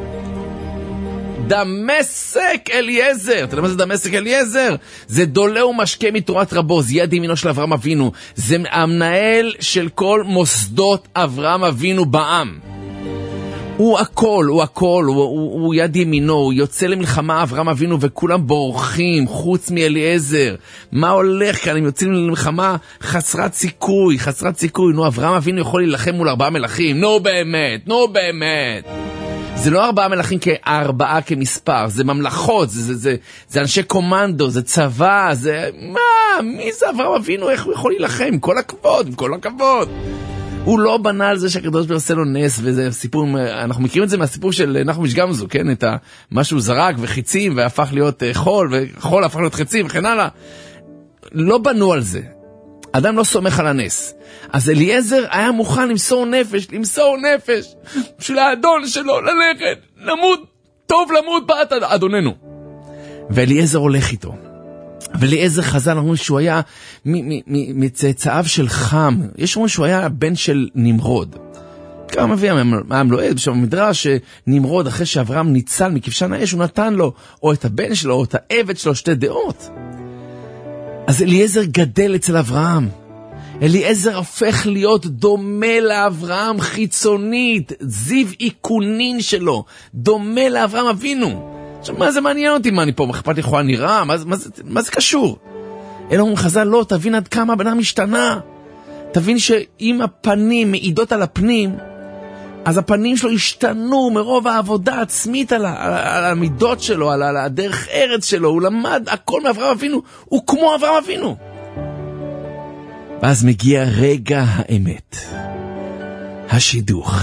דמשק אליעזר, אתה יודע מה זה דמשק אליעזר? זה דולה ומשקה מתורת רבו, זה יד ימינו של אברהם אבינו, זה המנהל של כל מוסדות אברהם אבינו בעם. הוא הכל, הוא הכל, הוא, הוא, הוא יד ימינו, הוא יוצא למלחמה אברהם אבינו וכולם בורחים, חוץ מאליעזר. מה הולך כאן? הם יוצאים למלחמה חסרת סיכוי, חסרת סיכוי. נו, אברהם אבינו יכול להילחם מול ארבעה מלכים. נו באמת, נו באמת. זה לא ארבעה מלכים כארבעה כמספר, זה ממלכות, זה, זה, זה, זה אנשי קומנדו, זה צבא, זה... מה? מי זה אברהם אבינו? איך הוא יכול להילחם? כל הכבוד, כל הכבוד. הוא לא בנה על זה שהקדוש ברוך הוא עושה לו נס, וזה סיפור, אנחנו מכירים את זה מהסיפור של נחום גמזו, כן? את מה שהוא זרק וחיצים, והפך להיות חול, וחול הפך להיות חיצים, וכן הלאה. לא בנו על זה. אדם לא סומך על הנס. אז אליעזר היה מוכן למסור נפש, למסור נפש, בשביל האדון שלו, ללכת, למות, טוב למות בת אדוננו. ואליעזר הולך איתו. ואליעזר חז"ל אומרים שהוא היה מצאצאיו של חם. יש אומרים שהוא היה בן של נמרוד. כמה מביא מהמלועד בשם המדרש שנמרוד אחרי שאברהם ניצל מכבשן האש, הוא נתן לו או את הבן שלו או את העבד שלו, שתי דעות. אז אליעזר גדל אצל אברהם. אליעזר הופך להיות דומה לאברהם חיצונית, זיו עיקונין שלו, דומה לאברהם אבינו. עכשיו, מה זה מעניין אותי? מה אני פה, מחפת יכולה נראה? מה, מה, זה, מה זה קשור? אלא אומרים חז"ל, לא, תבין עד כמה הבן אדם משתנה. תבין שאם הפנים מעידות על הפנים, אז הפנים שלו השתנו מרוב העבודה העצמית על, על, על המידות שלו, על, על הדרך ארץ שלו, הוא למד הכל מאברהם אבינו, הוא כמו אברהם אבינו. ואז מגיע רגע האמת, השידוך.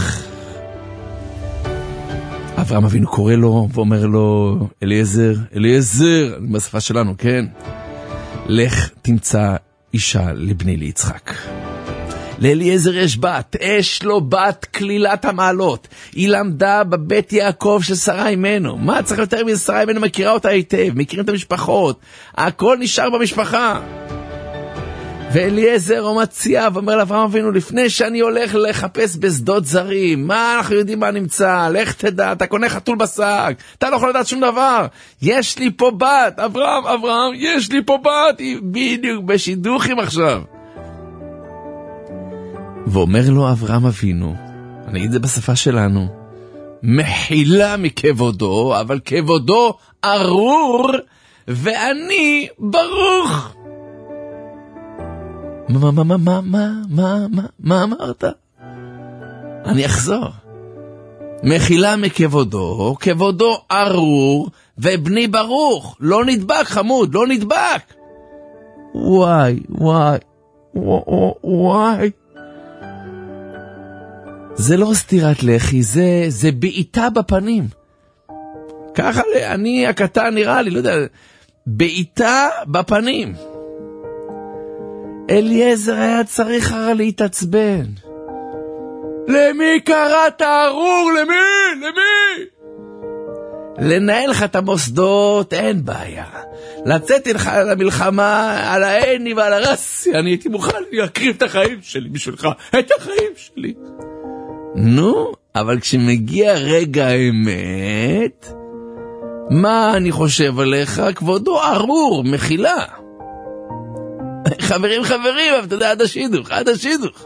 אברהם אבינו קורא לו ואומר לו, אליעזר, אליעזר, בשפה שלנו, כן? לך תמצא אישה לבני ליצחק. לאליעזר יש בת, יש לו בת כלילת המעלות. היא למדה בבית יעקב של שרה אימנו. מה צריך יותר מזה? שרה אימנו מכירה אותה היטב, מכירים את המשפחות. הכל נשאר במשפחה. ואליעזר הוא מציע ואומר לאברהם אבינו, לפני שאני הולך לחפש בשדות זרים, מה אנחנו יודעים מה נמצא? לך תדע, אתה קונה חתול בשק, אתה לא יכול לדעת שום דבר. יש לי פה בת, אברהם, אברהם, יש לי פה בת, היא בדיוק בשידוכים עכשיו. ואומר לו אברהם אבינו, אני אגיד את זה בשפה שלנו, מחילה מכבודו, אבל כבודו ארור, ואני ברוך. מה, מה, מה, מה, מה, מה, מה, מה אמרת? אני אחזור. מחילה מכבודו, כבודו ארור, ובני ברוך. לא נדבק, חמוד, לא נדבק. וואי, וואי, וואי. זה לא סתירת לחי, זה, זה בעיטה בפנים. ככה, אני הקטן נראה לי, לא יודע, בעיטה בפנים. אליעזר היה צריך הרי להתעצבן. למי קראת ארור? למי? למי? לנהל לך את המוסדות, אין בעיה. לצאת לך למלחמה על העני ועל הרסי, אני הייתי מוכן להקריב את החיים שלי בשבילך, את החיים שלי. נו, אבל כשמגיע רגע האמת, מה אני חושב עליך? כבודו ארור, מחילה. חברים, חברים, אבל אתה יודע, עד השידוך, עד השידוך.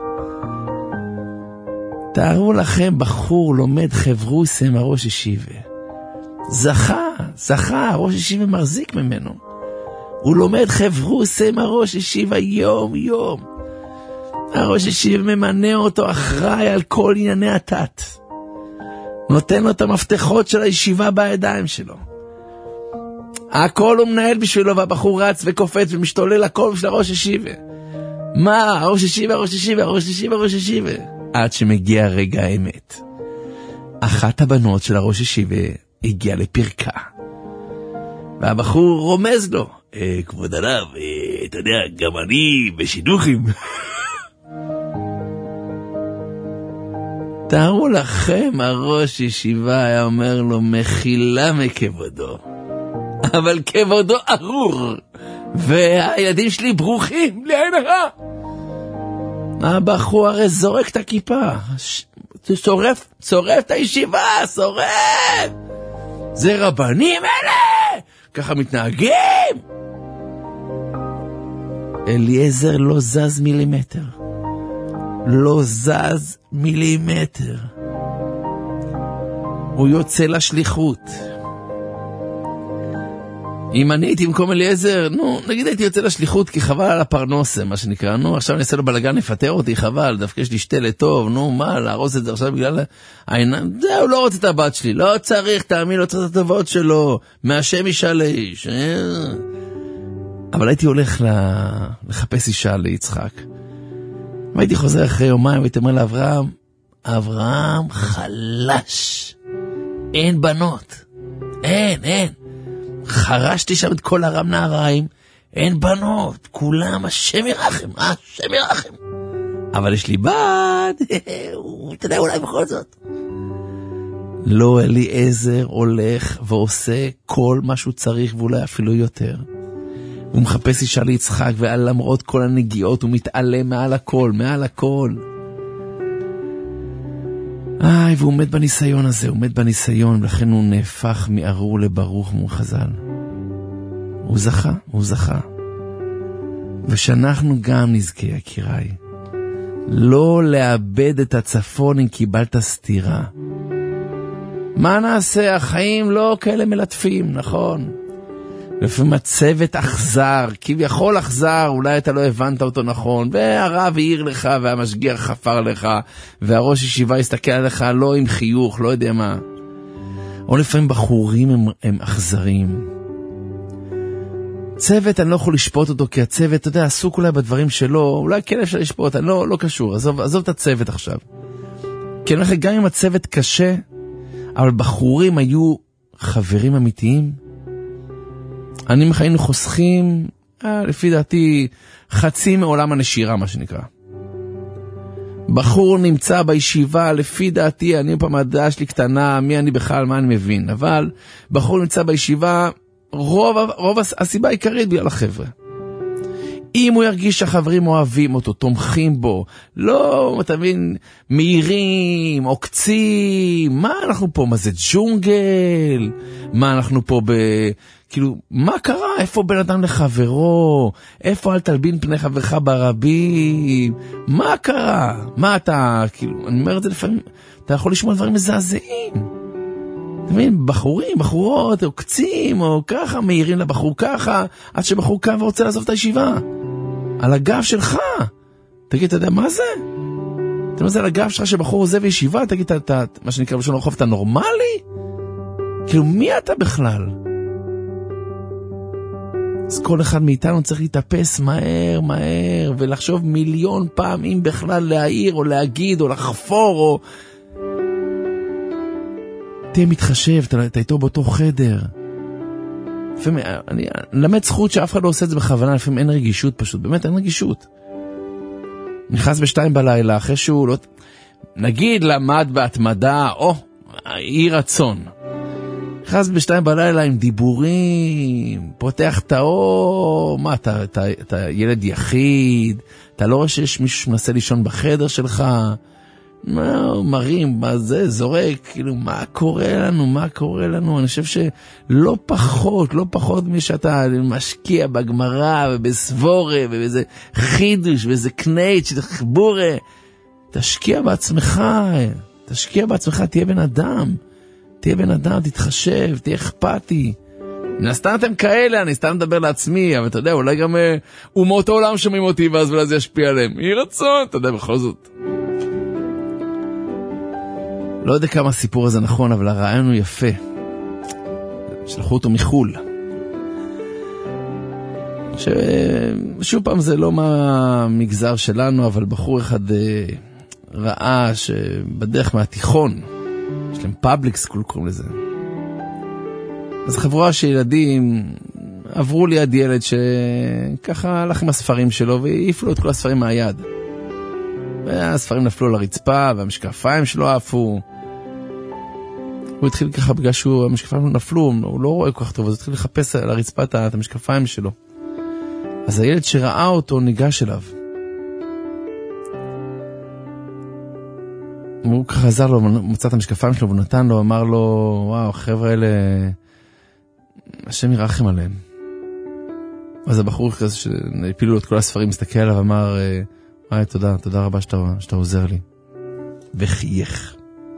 תארו לכם, בחור לומד חברוסם הראש ישיבה. זכה, זכה, הראש ישיבה מחזיק ממנו. הוא לומד חברוסם הראש ישיבה יום יום. הראש ישיבה ממנה אותו אחראי על כל ענייני התת. נותן לו את המפתחות של הישיבה בידיים שלו. הכל הוא מנהל בשבילו, והבחור רץ וקופץ ומשתולל הכל של הראש ישיבה. מה? ראש ישיבה, ראש ישיבה, ראש ישיבה, ראש ישיבה. עד שמגיע רגע האמת. אחת הבנות של הראש ישיבה הגיעה לפרקה. והבחור רומז לו, אה, כבוד הרב, אה, אתה יודע, גם אני בשידוכים. תארו לכם, הראש ישיבה היה אומר לו, מחילה מכבודו. אבל כבודו ארור, והילדים שלי ברוכים, לעין הרע. הבחור הרי זורק את הכיפה, שורף, שורף את הישיבה, שורף. זה רבנים אלה, ככה מתנהגים. אליעזר לא זז מילימטר, לא זז מילימטר. הוא יוצא לשליחות. אם אני הייתי במקום אליעזר, נו, נגיד הייתי יוצא לשליחות כי חבל על הפרנוסה, מה שנקרא, נו, עכשיו אני אעשה לו בלגן, נפטר אותי, חבל, דווקא יש לי שתי לטוב, נו, מה, להרוס את זה עכשיו בגלל העיניים, זהו, לא רוצה את הבת שלי, לא צריך, תאמין, לא צריך את הטובות שלו, מהשם אישה לאיש, אה? אבל הייתי הולך לחפש אישה ליצחק, והייתי חוזר אחרי יומיים, והייתי אומר לאברהם, אברהם חלש, אין בנות, אין, אין, חרשתי שם את כל הרם נעריים, אין בנות, כולם, השם ירחם, השם ירחם. אבל יש לי בת, אתה יודע, אולי בכל זאת. לא, אליעזר הולך ועושה כל מה שהוא צריך, ואולי אפילו יותר. הוא מחפש אישה ליצחק, ולמרות כל הנגיעות הוא מתעלם מעל הכל, מעל הכל. איי, והוא מת בניסיון הזה, הוא מת בניסיון, ולכן הוא נהפך מארור לברוך מול חז"ל. הוא זכה, הוא זכה. ושאנחנו גם נזכה, יקיריי, לא לאבד את הצפון אם קיבלת סתירה. מה נעשה? החיים לא כאלה מלטפים, נכון? לפעמים הצוות אכזר, כביכול אכזר, אולי אתה לא הבנת אותו נכון, והרב העיר לך, והמשגיח חפר לך, והראש ישיבה הסתכל עליך, לא עם חיוך, לא יודע מה. או לפעמים בחורים הם, הם אכזרים. צוות אני לא יכול לשפוט אותו, כי הצוות, אתה יודע, עסוק אולי בדברים שלו, אולי כן אפשר לשפוט, אני לא, לא קשור, עזוב, עזוב את הצוות עכשיו. כי אני אומר, גם אם הצוות קשה, אבל בחורים היו חברים אמיתיים, אני מחיינו חוסכים, אה, לפי דעתי, חצי מעולם הנשירה, מה שנקרא. בחור נמצא בישיבה, לפי דעתי, אני פעם הדעה שלי קטנה, מי אני בכלל, מה אני מבין, אבל בחור נמצא בישיבה, רוב, רוב הסיבה העיקרית בגלל החבר'ה. אם הוא ירגיש שהחברים אוהבים אותו, תומכים בו, לא, אתה מבין, מהירים, עוקצים, מה אנחנו פה, מה זה ג'ונגל? מה אנחנו פה ב... כאילו, מה קרה? איפה בן אדם לחברו? איפה אל תלבין פני חברך ברבים? מה קרה? מה אתה, כאילו, אני אומר את זה לפעמים, אתה יכול לשמוע דברים מזעזעים. אתה מבין, בחורים, בחורות, או קצים, או ככה, מהירים לבחור ככה, עד שבחור קם ורוצה לעזוב את הישיבה. על הגב שלך. תגיד, אתה יודע מה זה? אתה יודע, זה על הגב שלך שבחור עוזב ישיבה, תגיד, אתה, מה שנקרא בשון הרחוב, אתה נורמלי? כאילו, מי אתה בכלל? אז כל אחד מאיתנו צריך להתאפס מהר, מהר, ולחשוב מיליון פעם אם בכלל להעיר, או להגיד, או לחפור, או... תהיה מתחשב, אתה, אתה איתו באותו חדר. לפעמים, אני למד זכות שאף אחד לא עושה את זה בכוונה, לפעמים אין רגישות פשוט, באמת אין רגישות. נכנס בשתיים בלילה, אחרי שהוא לא... נגיד למד בהתמדה, או, אי רצון. נכנס בשתיים בלילה עם דיבורים, פותח את האור, מה, אתה, אתה, אתה ילד יחיד, אתה לא רואה שיש מישהו שמנסה לישון בחדר שלך, מה, מרים, מה זה, זורק, כאילו, מה קורה לנו, מה קורה לנו, אני חושב שלא פחות, לא פחות משאתה משקיע בגמרא, ובסבורה, ובאיזה חידוש, ובאיזה קנייץ', חיבורה, תשקיע בעצמך, תשקיע בעצמך, תהיה בן אדם, תהיה בן אדם, תתחשב, תהיה אכפתי. נסתם אתם כאלה, אני סתם מדבר לעצמי, אבל אתה יודע, אולי גם אה, אומות העולם שומעים אותי, ואז אולי זה ישפיע עליהם. יהי רצון, אתה יודע, בכל זאת. לא יודע כמה הסיפור הזה נכון, אבל הרעיון הוא יפה. שלחו אותו מחול. ששוב פעם זה לא מהמגזר שלנו, אבל בחור אחד אה, ראה שבדרך מהתיכון, יש להם פאבליק סקול קוראים לזה. אז חבורה של ילדים עברו ליד ילד שככה הלך עם הספרים שלו והעיפו את כל הספרים מהיד. והספרים נפלו לרצפה והמשקפיים שלו עפו. הוא התחיל ככה בגלל שהמשקפיים נפלו, הוא לא רואה כל כך טוב, אז הוא התחיל לחפש על הרצפה את המשקפיים שלו. אז הילד שראה אותו ניגש אליו. הוא ככה עזר לו, מצא את המשקפיים שלו והוא נתן לו, אמר לו, וואו, חבר'ה אלה, השם ירחם עליהם. אז הבחור כזה שהפילו לו את כל הספרים, מסתכל עליו ואמר, וואי, תודה, תודה רבה שאתה, שאתה עוזר לי. וחייך.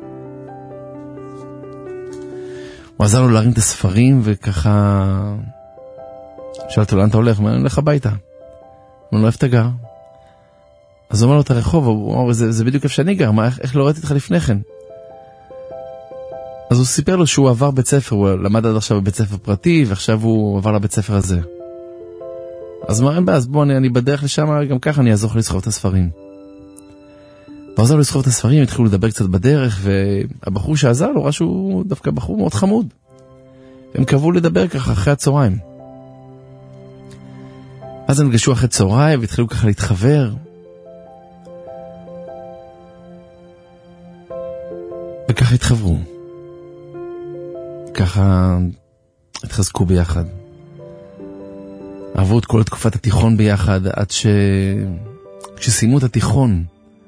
הוא עזר לו להרים את הספרים וככה... שאלת לו, לאן אתה הולך? הוא אומר, אני הולך הביתה. הוא אומר, לא איפה אתה גר? אז הוא אומר לו את הרחוב, הוא אומר, זה, זה בדיוק איפה שאני גר, מה, איך, איך לא ראיתי אותך לפני כן? אז הוא סיפר לו שהוא עבר בית ספר, הוא למד עד עכשיו בבית ספר פרטי, ועכשיו הוא עבר לבית ספר הזה. אז הוא אומר, אז בוא, אני, אני בדרך לשם, גם ככה אני אעזור לסחוב את הספרים. ועזר לו לסחוב את הספרים, התחילו לדבר קצת בדרך, והבחור שעזר לו ראה שהוא דווקא בחור מאוד חמוד. הם קבעו לדבר ככה אחרי הצהריים. אז הם נפגשו אחרי צהריים והתחילו ככה להתחבר. וככה התחברו. ככה התחזקו ביחד. עברו את כל תקופת התיכון ביחד עד ש... כשסיימו את התיכון.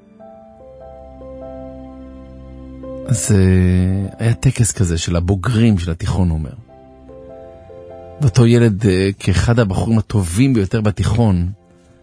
אז uh, היה טקס כזה של הבוגרים של התיכון, אומר. ואותו ילד, uh, כאחד הבחורים הטובים ביותר בתיכון,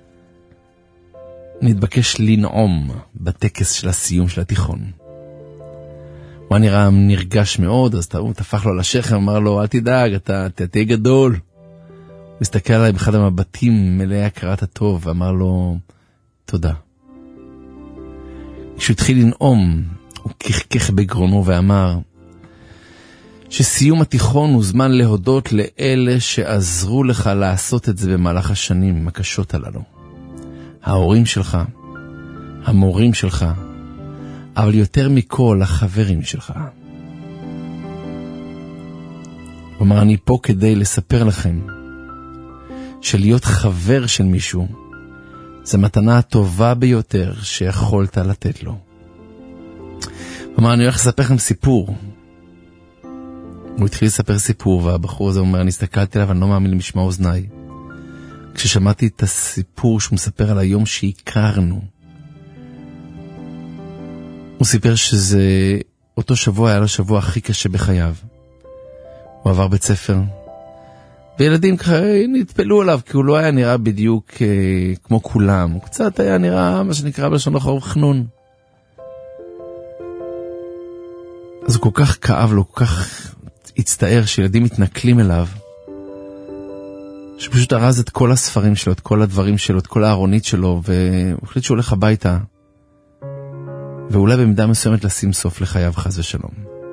נתבקש לנעום בטקס של הסיום של התיכון. הוא היה נראה נרגש מאוד, אז הוא תפח לו על השכם, אמר לו, אל תדאג, אתה תהיה גדול. הוא הסתכל עליי באחד המבטים מלאי הכרת הטוב, ואמר לו, תודה. כשהוא התחיל לנעום, הוא כחכך בגרונו ואמר, שסיום התיכון הוא זמן להודות לאלה שעזרו לך לעשות את זה במהלך השנים הקשות הללו. ההורים שלך, המורים שלך, אבל יותר מכל החברים שלך. הוא אמר, אני פה כדי לספר לכם שלהיות חבר של מישהו זה מתנה הטובה ביותר שיכולת לתת לו. הוא אמר, אני הולך לספר לכם סיפור. הוא התחיל לספר סיפור, והבחור הזה אומר, אני הסתכלתי עליו, אני לא מאמין למשמע אוזניי. כששמעתי את הסיפור שהוא מספר על היום שהכרנו, הוא סיפר שזה אותו שבוע היה לו שבוע הכי קשה בחייו. הוא עבר בית ספר, וילדים נטפלו עליו, כי הוא לא היה נראה בדיוק אה, כמו כולם. הוא קצת היה נראה מה שנקרא בלשון החור חנון. אז הוא כל כך כאב לו, כל כך הצטער שילדים מתנכלים אליו, שפשוט הרז את כל הספרים שלו, את כל הדברים שלו, את כל הארונית שלו, והוא החליט שהוא הולך הביתה, ואולי במידה מסוימת לשים סוף לחייו חס ושלום.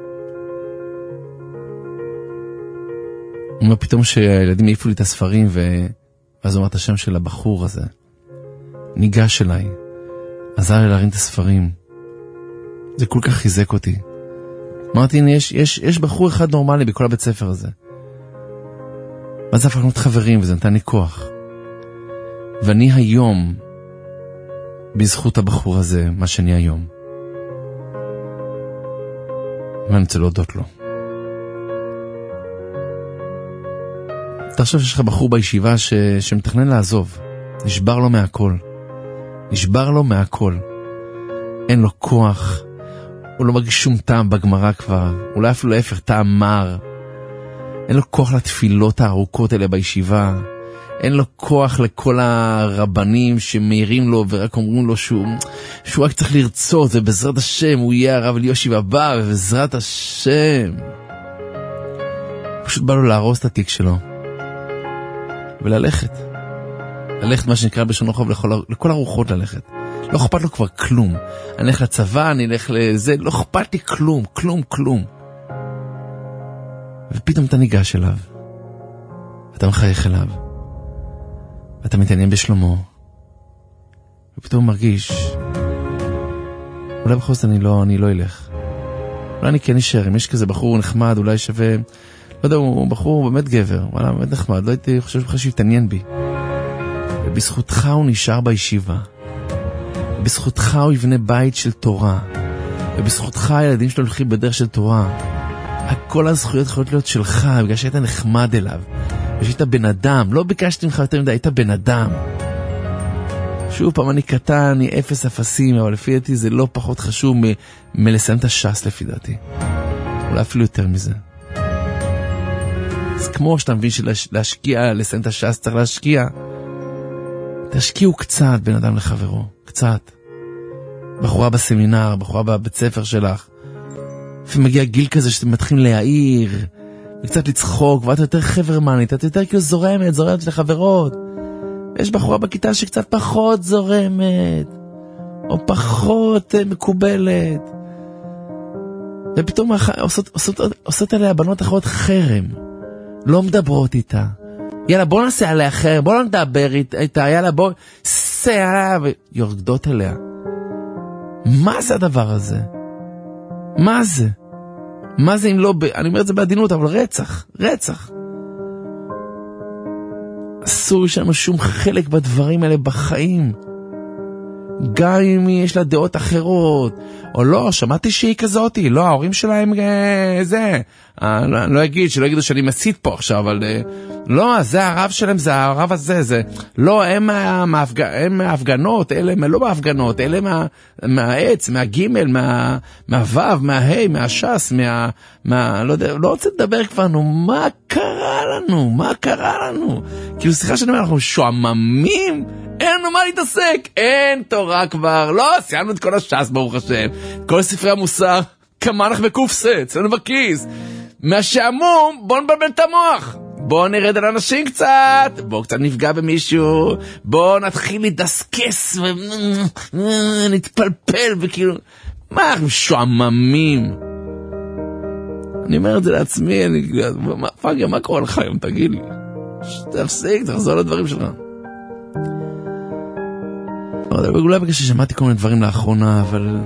הוא אומר פתאום שהילדים העיפו לי את הספרים, ואז הוא אומר את השם של הבחור הזה. ניגש אליי, עזר לי להרים את הספרים. זה כל כך חיזק אותי. אמרתי, הנה, יש, יש, יש בחור אחד נורמלי בכל הבית ספר הזה. ואז הפכנו את חברים, וזה נתן לי כוח. ואני היום, בזכות הבחור הזה, מה שאני היום. ואני רוצה להודות לו. אתה חושב שיש לך בחור בישיבה ש... שמתכנן לעזוב. נשבר לו מהכל. נשבר לו מהכל. אין לו כוח. הוא לא מרגיש שום טעם בגמרא כבר. אולי אפילו להפך, טעם מר. אין לו כוח לתפילות הארוכות האלה בישיבה. אין לו כוח לכל הרבנים שמאירים לו ורק אומרים לו שהוא, שהוא רק צריך לרצות, ובעזרת השם הוא יהיה הרב אלישיב הבא, ובעזרת השם. פשוט בא לו להרוס את התיק שלו וללכת. ללכת מה שנקרא בשון רחוב לכל, לכל הרוחות ללכת. לא אכפת לו כבר כלום. אני אלך לצבא, אני אלך לזה, לא אכפת לי כלום, כלום, כלום. ופתאום אתה ניגש אליו, ואתה מחייך אליו, ואתה מתעניין בשלומו, ופתאום מרגיש, אולי בכל זאת אני לא, אני לא אלך. אולי אני כן נשאר, אם יש כזה בחור נחמד, אולי שווה, לא יודע, הוא בחור באמת גבר, וואלה, באמת נחמד, לא הייתי חושב שבך שיתעניין בי. ובזכותך הוא נשאר בישיבה. ובזכותך הוא יבנה בית של תורה. ובזכותך הילדים שלו הולכים בדרך של תורה. כל הזכויות יכולות להיות שלך, בגלל שהיית נחמד אליו. ושהיית בן אדם. לא ביקשתי ממך יותר מדי, היית בן אדם. שוב פעם, אני קטן, אני אפס אפסים, אבל לפי דעתי זה לא פחות חשוב מ- מלסיים את השס לפי דעתי. אולי אפילו יותר מזה. אז כמו שאתה מבין שלהשקיע, לסיים את השס צריך להשקיע, תשקיעו קצת בן אדם לחברו, קצת. בחורה בסמינר, בחורה בבית ספר שלך. ומגיע גיל כזה שאתם מתחילים להעיר, וקצת לצחוק, ואת יותר חברמנית, את יותר כאילו זורמת, זורמת לחברות. יש בחורה בכיתה שקצת פחות זורמת, או פחות מקובלת. ופתאום עושות, עושות, עושות עליה בנות אחרות חרם. לא מדברות איתה. יאללה, בוא נעשה עליה חרם, בוא לא נדבר איתה, יאללה, בוא נעשה עליה, ויורדות עליה. מה זה הדבר הזה? מה זה? מה זה אם לא, ב... אני אומר את זה בעדינות, אבל רצח, רצח. אסור שיש לנו שום חלק בדברים האלה בחיים. גם אם יש לה דעות אחרות, או לא, שמעתי שהיא כזאתי, לא, ההורים שלהם זה, אני לא, לא אגיד, שלא יגידו שאני מסית פה עכשיו, אבל לא, זה הרב שלהם, זה הרב הזה, זה, לא, הם, מההפג... הם מההפגנות, אלה הם לא מההפגנות, אלה מה... מהעץ, מהגימל, מה... מהוו, מההי, מהשס, מה... מה... לא יודע, לא רוצה לדבר כבר, נו, מה קרה לנו? מה קרה לנו? כאילו, סליחה שאני אומר, אנחנו שועממים, אין לנו מה להתעסק, אין תורה כבר, לא, סיימנו את כל השס ברוך השם, כל ספרי המוסר, כמה אנחנו בקופסה, אצלנו בכיס, מהשעמום, בוא נבלבל את המוח, בוא נרד על אנשים קצת, בוא קצת נפגע במישהו, בוא נתחיל להתדסקס ונתפלפל וכאילו, מה אנחנו שועממים? אני אומר את זה לעצמי, אני, מה, פאגיה, מה קורה לך היום, תגיד לי, תפסיק, תחזור לדברים שלך. אולי בגלל ששמעתי כל מיני דברים לאחרונה, אבל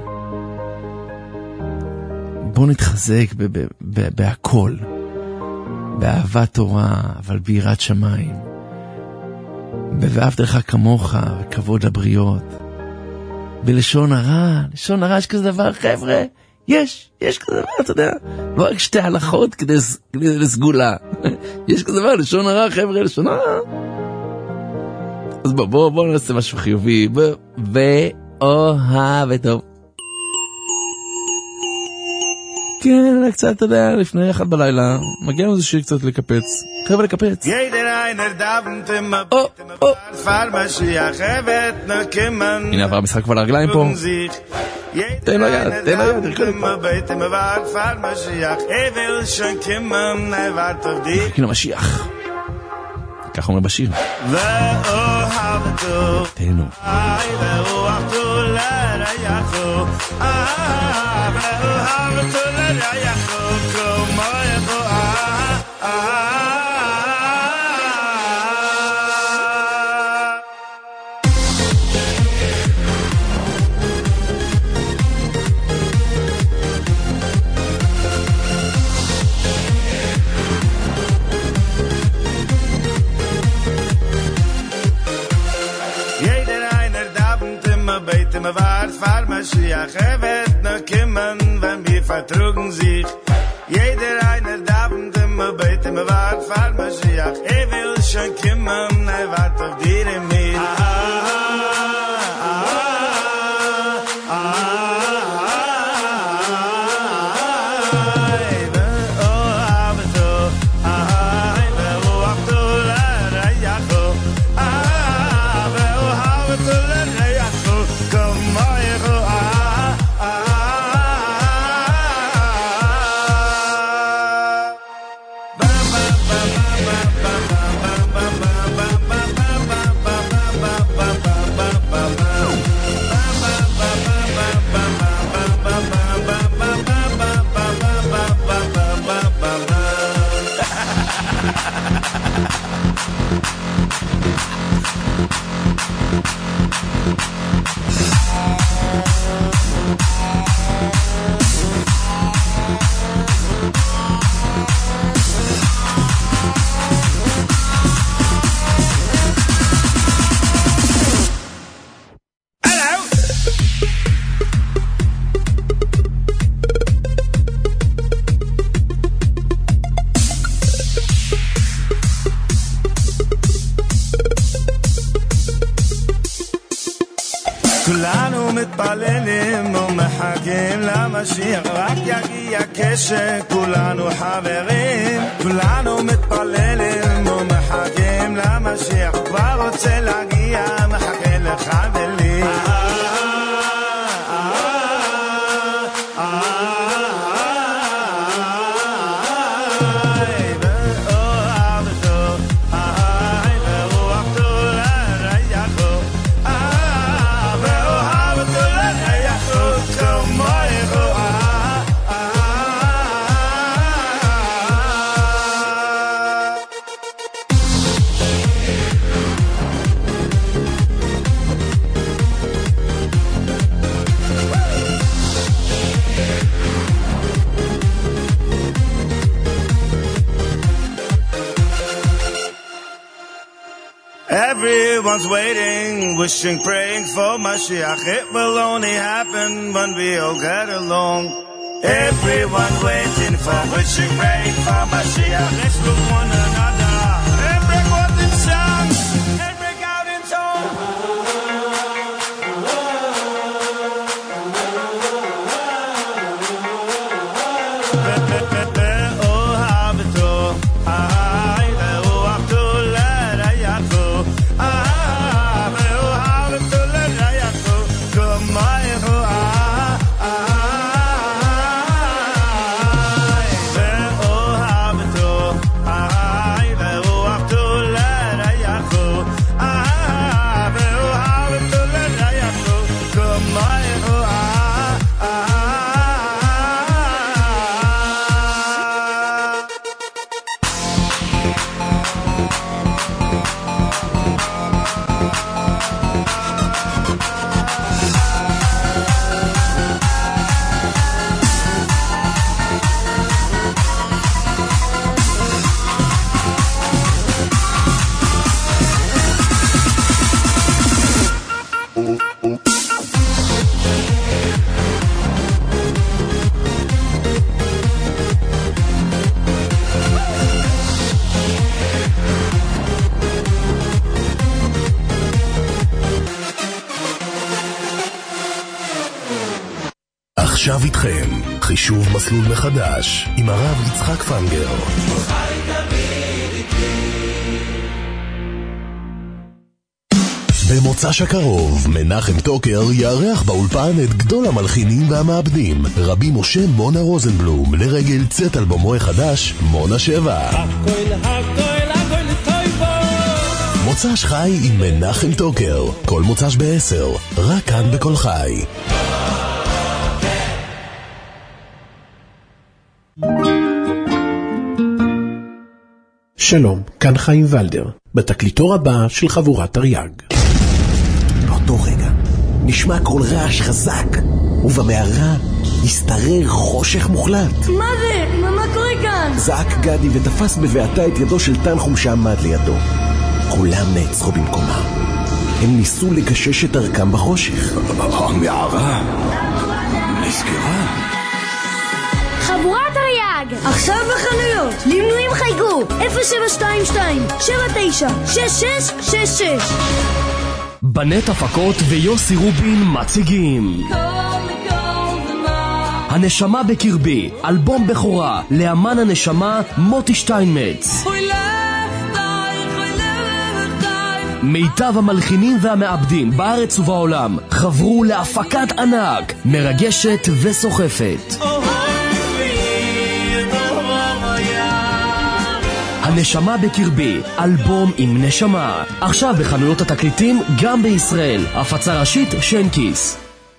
בוא נתחזק בהכל, באהבת תורה, אבל ביראת שמיים, ב"ואהבת לך כמוך", וכבוד לבריות, בלשון הרע. לשון הרע יש כזה דבר, חבר'ה, יש, יש כזה דבר, אתה יודע, לא רק שתי הלכות כדי לסגולה, יש כזה דבר, לשון הרע, חבר'ה, לשון הרע. אז בוא, בוא, בוא נעשה משהו חיובי, ואוהב וטוב. כן, קצת, אתה יודע, לפני אחד בלילה, מגיע לנו איזה שיר קצת לקפץ. חבר'ה, לקפץ. או, או. הנה עבר המשחק כבר לרגליים פה. תן לו יד, תן לו יד, תרקוד פה. מחכים למשיח. כך אומר בשיר. תהנו. Me war fahr Mashiach evet na kimmen wenn wir vertrugen sich jeder einer dabend im bete me war fahr Mashiach er will schon kimmen er wart auf dir in mir כולנו מתפללים ומחכים למשיח, רק יגיע כשכולנו חברים. כולנו מתפללים ומחכים למשיח, כבר רוצה להגיע, מחכה לך ולי. Everyone's waiting, wishing, praying for Mashiach. It will only happen when we all get along. Everyone waiting for, wishing, praying for Mashiach. Let's love one another and break out in songs and break out in song. עכשיו איתכם, חישוב מסלול מחדש, עם הרב יצחק פנגר. במוצ"ש הקרוב, מנחם טוקר יארח באולפן את גדול המלחינים והמעבדים, רבי משה מונה רוזנבלום, לרגל צאת אלבומו החדש, מונה שבע. מוצ"ש חי עם מנחם טוקר, כל מוצ"ש בעשר, רק כאן בכל חי. שלום, כאן חיים ולדר, בתקליטור הבא של חבורת תרי"ג. באותו רגע נשמע קול רעש חזק, ובמערה הסתרר חושך מוחלט. מה זה? מה, מה קורה כאן? זעק גדי ותפס בבעתה את ידו של תנחום שעמד לידו. כולם נעצרו במקומם. הם ניסו לגשש את דרכם בחושך. המערה נסגרה. חבורת תרי"ג, עכשיו בחנויות, למנויים חייגו אפס שבע שתיים שתיים שבע תשע שש שש שש שש. בנט הפקות ויוסי רובין מציגים הנשמה בקרבי, אלבום בכורה לאמן הנשמה מוטי שטיינמץ. מיטב המלחינים והמעבדים בארץ ובעולם חברו להפקת ענק, מרגשת וסוחפת. הנשמה בקרבי, אלבום עם נשמה, עכשיו בחנויות התקליטים גם בישראל. הפצה ראשית שנקיס.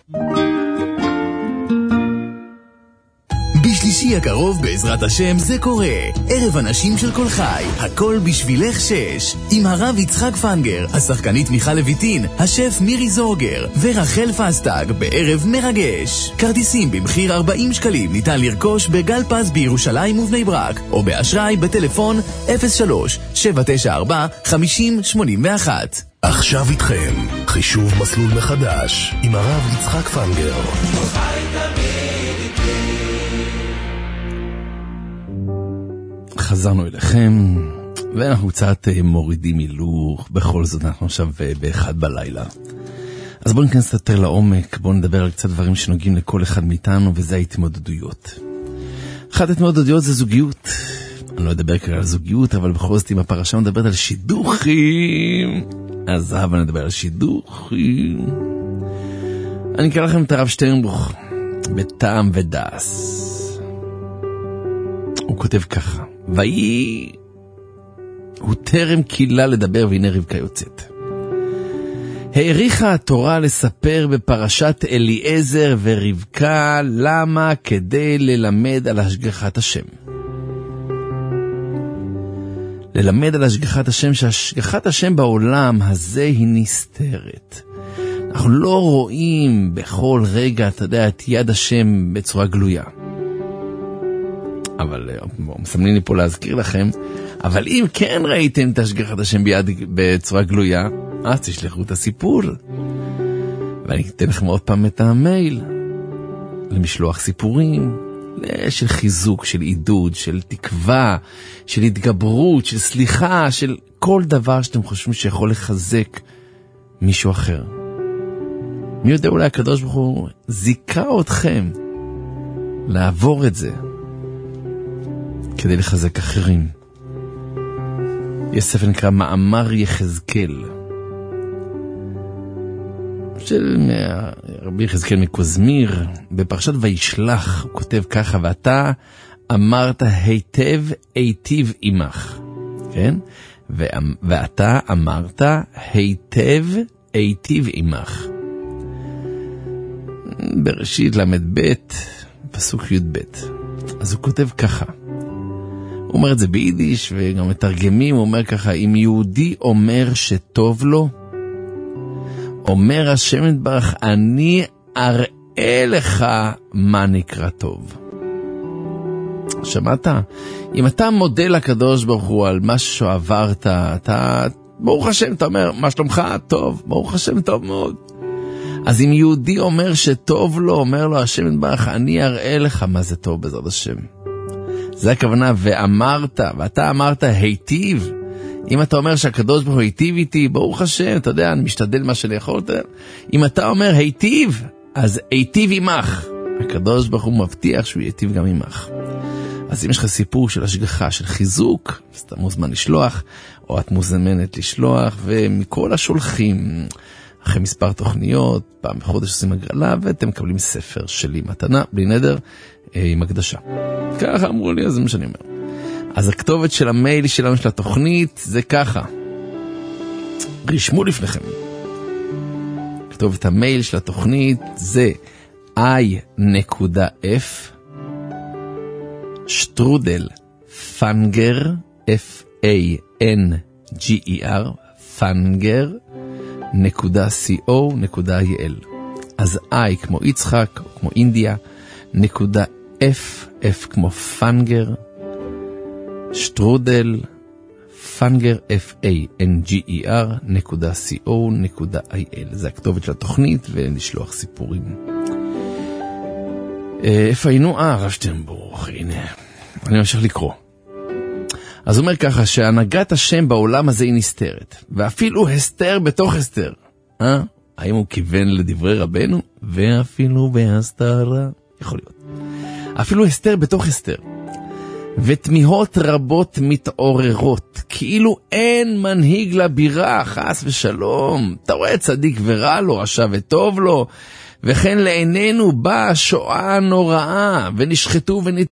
בשלישי הקרוב בעזרת השם זה קורה, ערב אנשים של כל חי, הכל בשבילך שש, עם הרב יצחק פנגר, השחקנית מיכל לויטין, השף מירי זורגר ורחל פסטג, בערב מרגש. כרטיסים במחיר ארבעים שקלים ניתן לרכוש בגל פז בירושלים ובני ברק, או באשראי בטלפון אפס שלוש שבע תשע ארבע חמש אפס שמונה אחת. עכשיו איתכם, חישוב מסלול מחדש, עם הרב יצחק פנגר. חזרנו אליכם, ואנחנו קצת מורידים הילוך, בכל זאת אנחנו עכשיו באחד בלילה. אז אז בואו ניכנס יותר לעומק, בואו נדבר על קצת דברים שנוגעים לכל אחד מאיתנו, וזה ההתמודדויות. אחת ההתמודדויות זה זוגיות. אני לא אדבר כרגע על זוגיות, אבל בכל זאת עם הפרשה מדברת על שידוכים. אז הבה נדבר על שידוכים. אני אקרא לכם את הרב שטרנבוך, בטעם ודס. הוא כותב ככה, ויהי הוא טרם קילה לדבר, והנה רבקה יוצאת. העריכה התורה לספר בפרשת אליעזר ורבקה, למה? כדי ללמד על השגחת השם. ללמד על השגחת השם, שהשגחת השם בעולם הזה היא נסתרת. אנחנו לא רואים בכל רגע, אתה יודע, את יד השם בצורה גלויה. אבל מסמנים לי פה להזכיר לכם, אבל אם כן ראיתם את השגחת השם ביד בצורה גלויה, אז תשלחו את הסיפור. ואני אתן לכם עוד פעם את המייל, למשלוח סיפורים, של חיזוק, של עידוד, של תקווה, של התגברות, של סליחה, של כל דבר שאתם חושבים שיכול לחזק מישהו אחר. מי יודע, אולי הקדוש ברוך הוא זיכה אתכם לעבור את זה כדי לחזק אחרים. יש ספר נקרא מאמר יחזקאל של רבי יחזקאל מקוזמיר, בפרשת וישלח הוא כותב ככה, ואתה אמרת היטב היטיב עמך, כן? ואתה אמרת היטב היטיב עמך. בראשית למד ב' פסוק י' ב'. אז הוא כותב ככה, הוא אומר את זה ביידיש וגם מתרגמים, הוא אומר ככה, אם יהודי אומר שטוב לו, אומר השם יתברך, אני אראה לך מה נקרא טוב. שמעת? אם אתה מודה לקדוש ברוך הוא על מה שעברת, אתה, ברוך השם, אתה אומר, מה שלומך? טוב, ברוך השם, טוב מאוד. אז אם יהודי אומר שטוב לו, אומר לו השם יתברך, אני אראה לך מה זה טוב בעזרת השם. זה הכוונה, ואמרת, ואתה אמרת היטיב. אם אתה אומר שהקדוש ברוך הוא היטיב איתי, ברוך השם, אתה יודע, אני משתדל מה שאני יכול. אם אתה אומר היטיב, אז היטיב עמך. הקדוש ברוך הוא מבטיח שהוא היטיב גם עמך. אז אם יש לך סיפור של השגחה, של חיזוק, אז אתה מוזמן לשלוח, או את מוזמנת לשלוח, ומכל השולחים, אחרי מספר תוכניות, פעם בחודש עושים הגרלה, ואתם מקבלים ספר שלי מתנה, בלי נדר, עם הקדשה. ככה אמרו לי, אז זה מה שאני אומר. אז הכתובת של המייל שלנו של התוכנית זה ככה. רשמו לפניכם. כתובת המייל של התוכנית זה i.f שטרודל פנגר f a n g e r פנגר נקודה co נקודה il. אז i כמו יצחק, כמו אינדיה, נקודה f, f כמו פנגר, שטרודל, פנגר, f a n g e r, נקודה co, נקודה il. זה הכתובת של התוכנית, ולשלוח סיפורים. איפה היינו? אה, הרב שטרנבוך, הנה. אני ממשיך לקרוא. אז הוא אומר ככה, שהנהגת השם בעולם הזה היא נסתרת, ואפילו הסתר בתוך הסתר. אה? האם הוא כיוון לדברי רבנו? ואפילו בהסתרה. יכול להיות. אפילו הסתר בתוך הסתר. ותמיהות רבות מתעוררות, כאילו אין מנהיג לבירה, חס ושלום. אתה רואה צדיק ורע לו, רשע וטוב לו, וכן לעינינו באה שואה נוראה, ונשחטו ונתעוררו.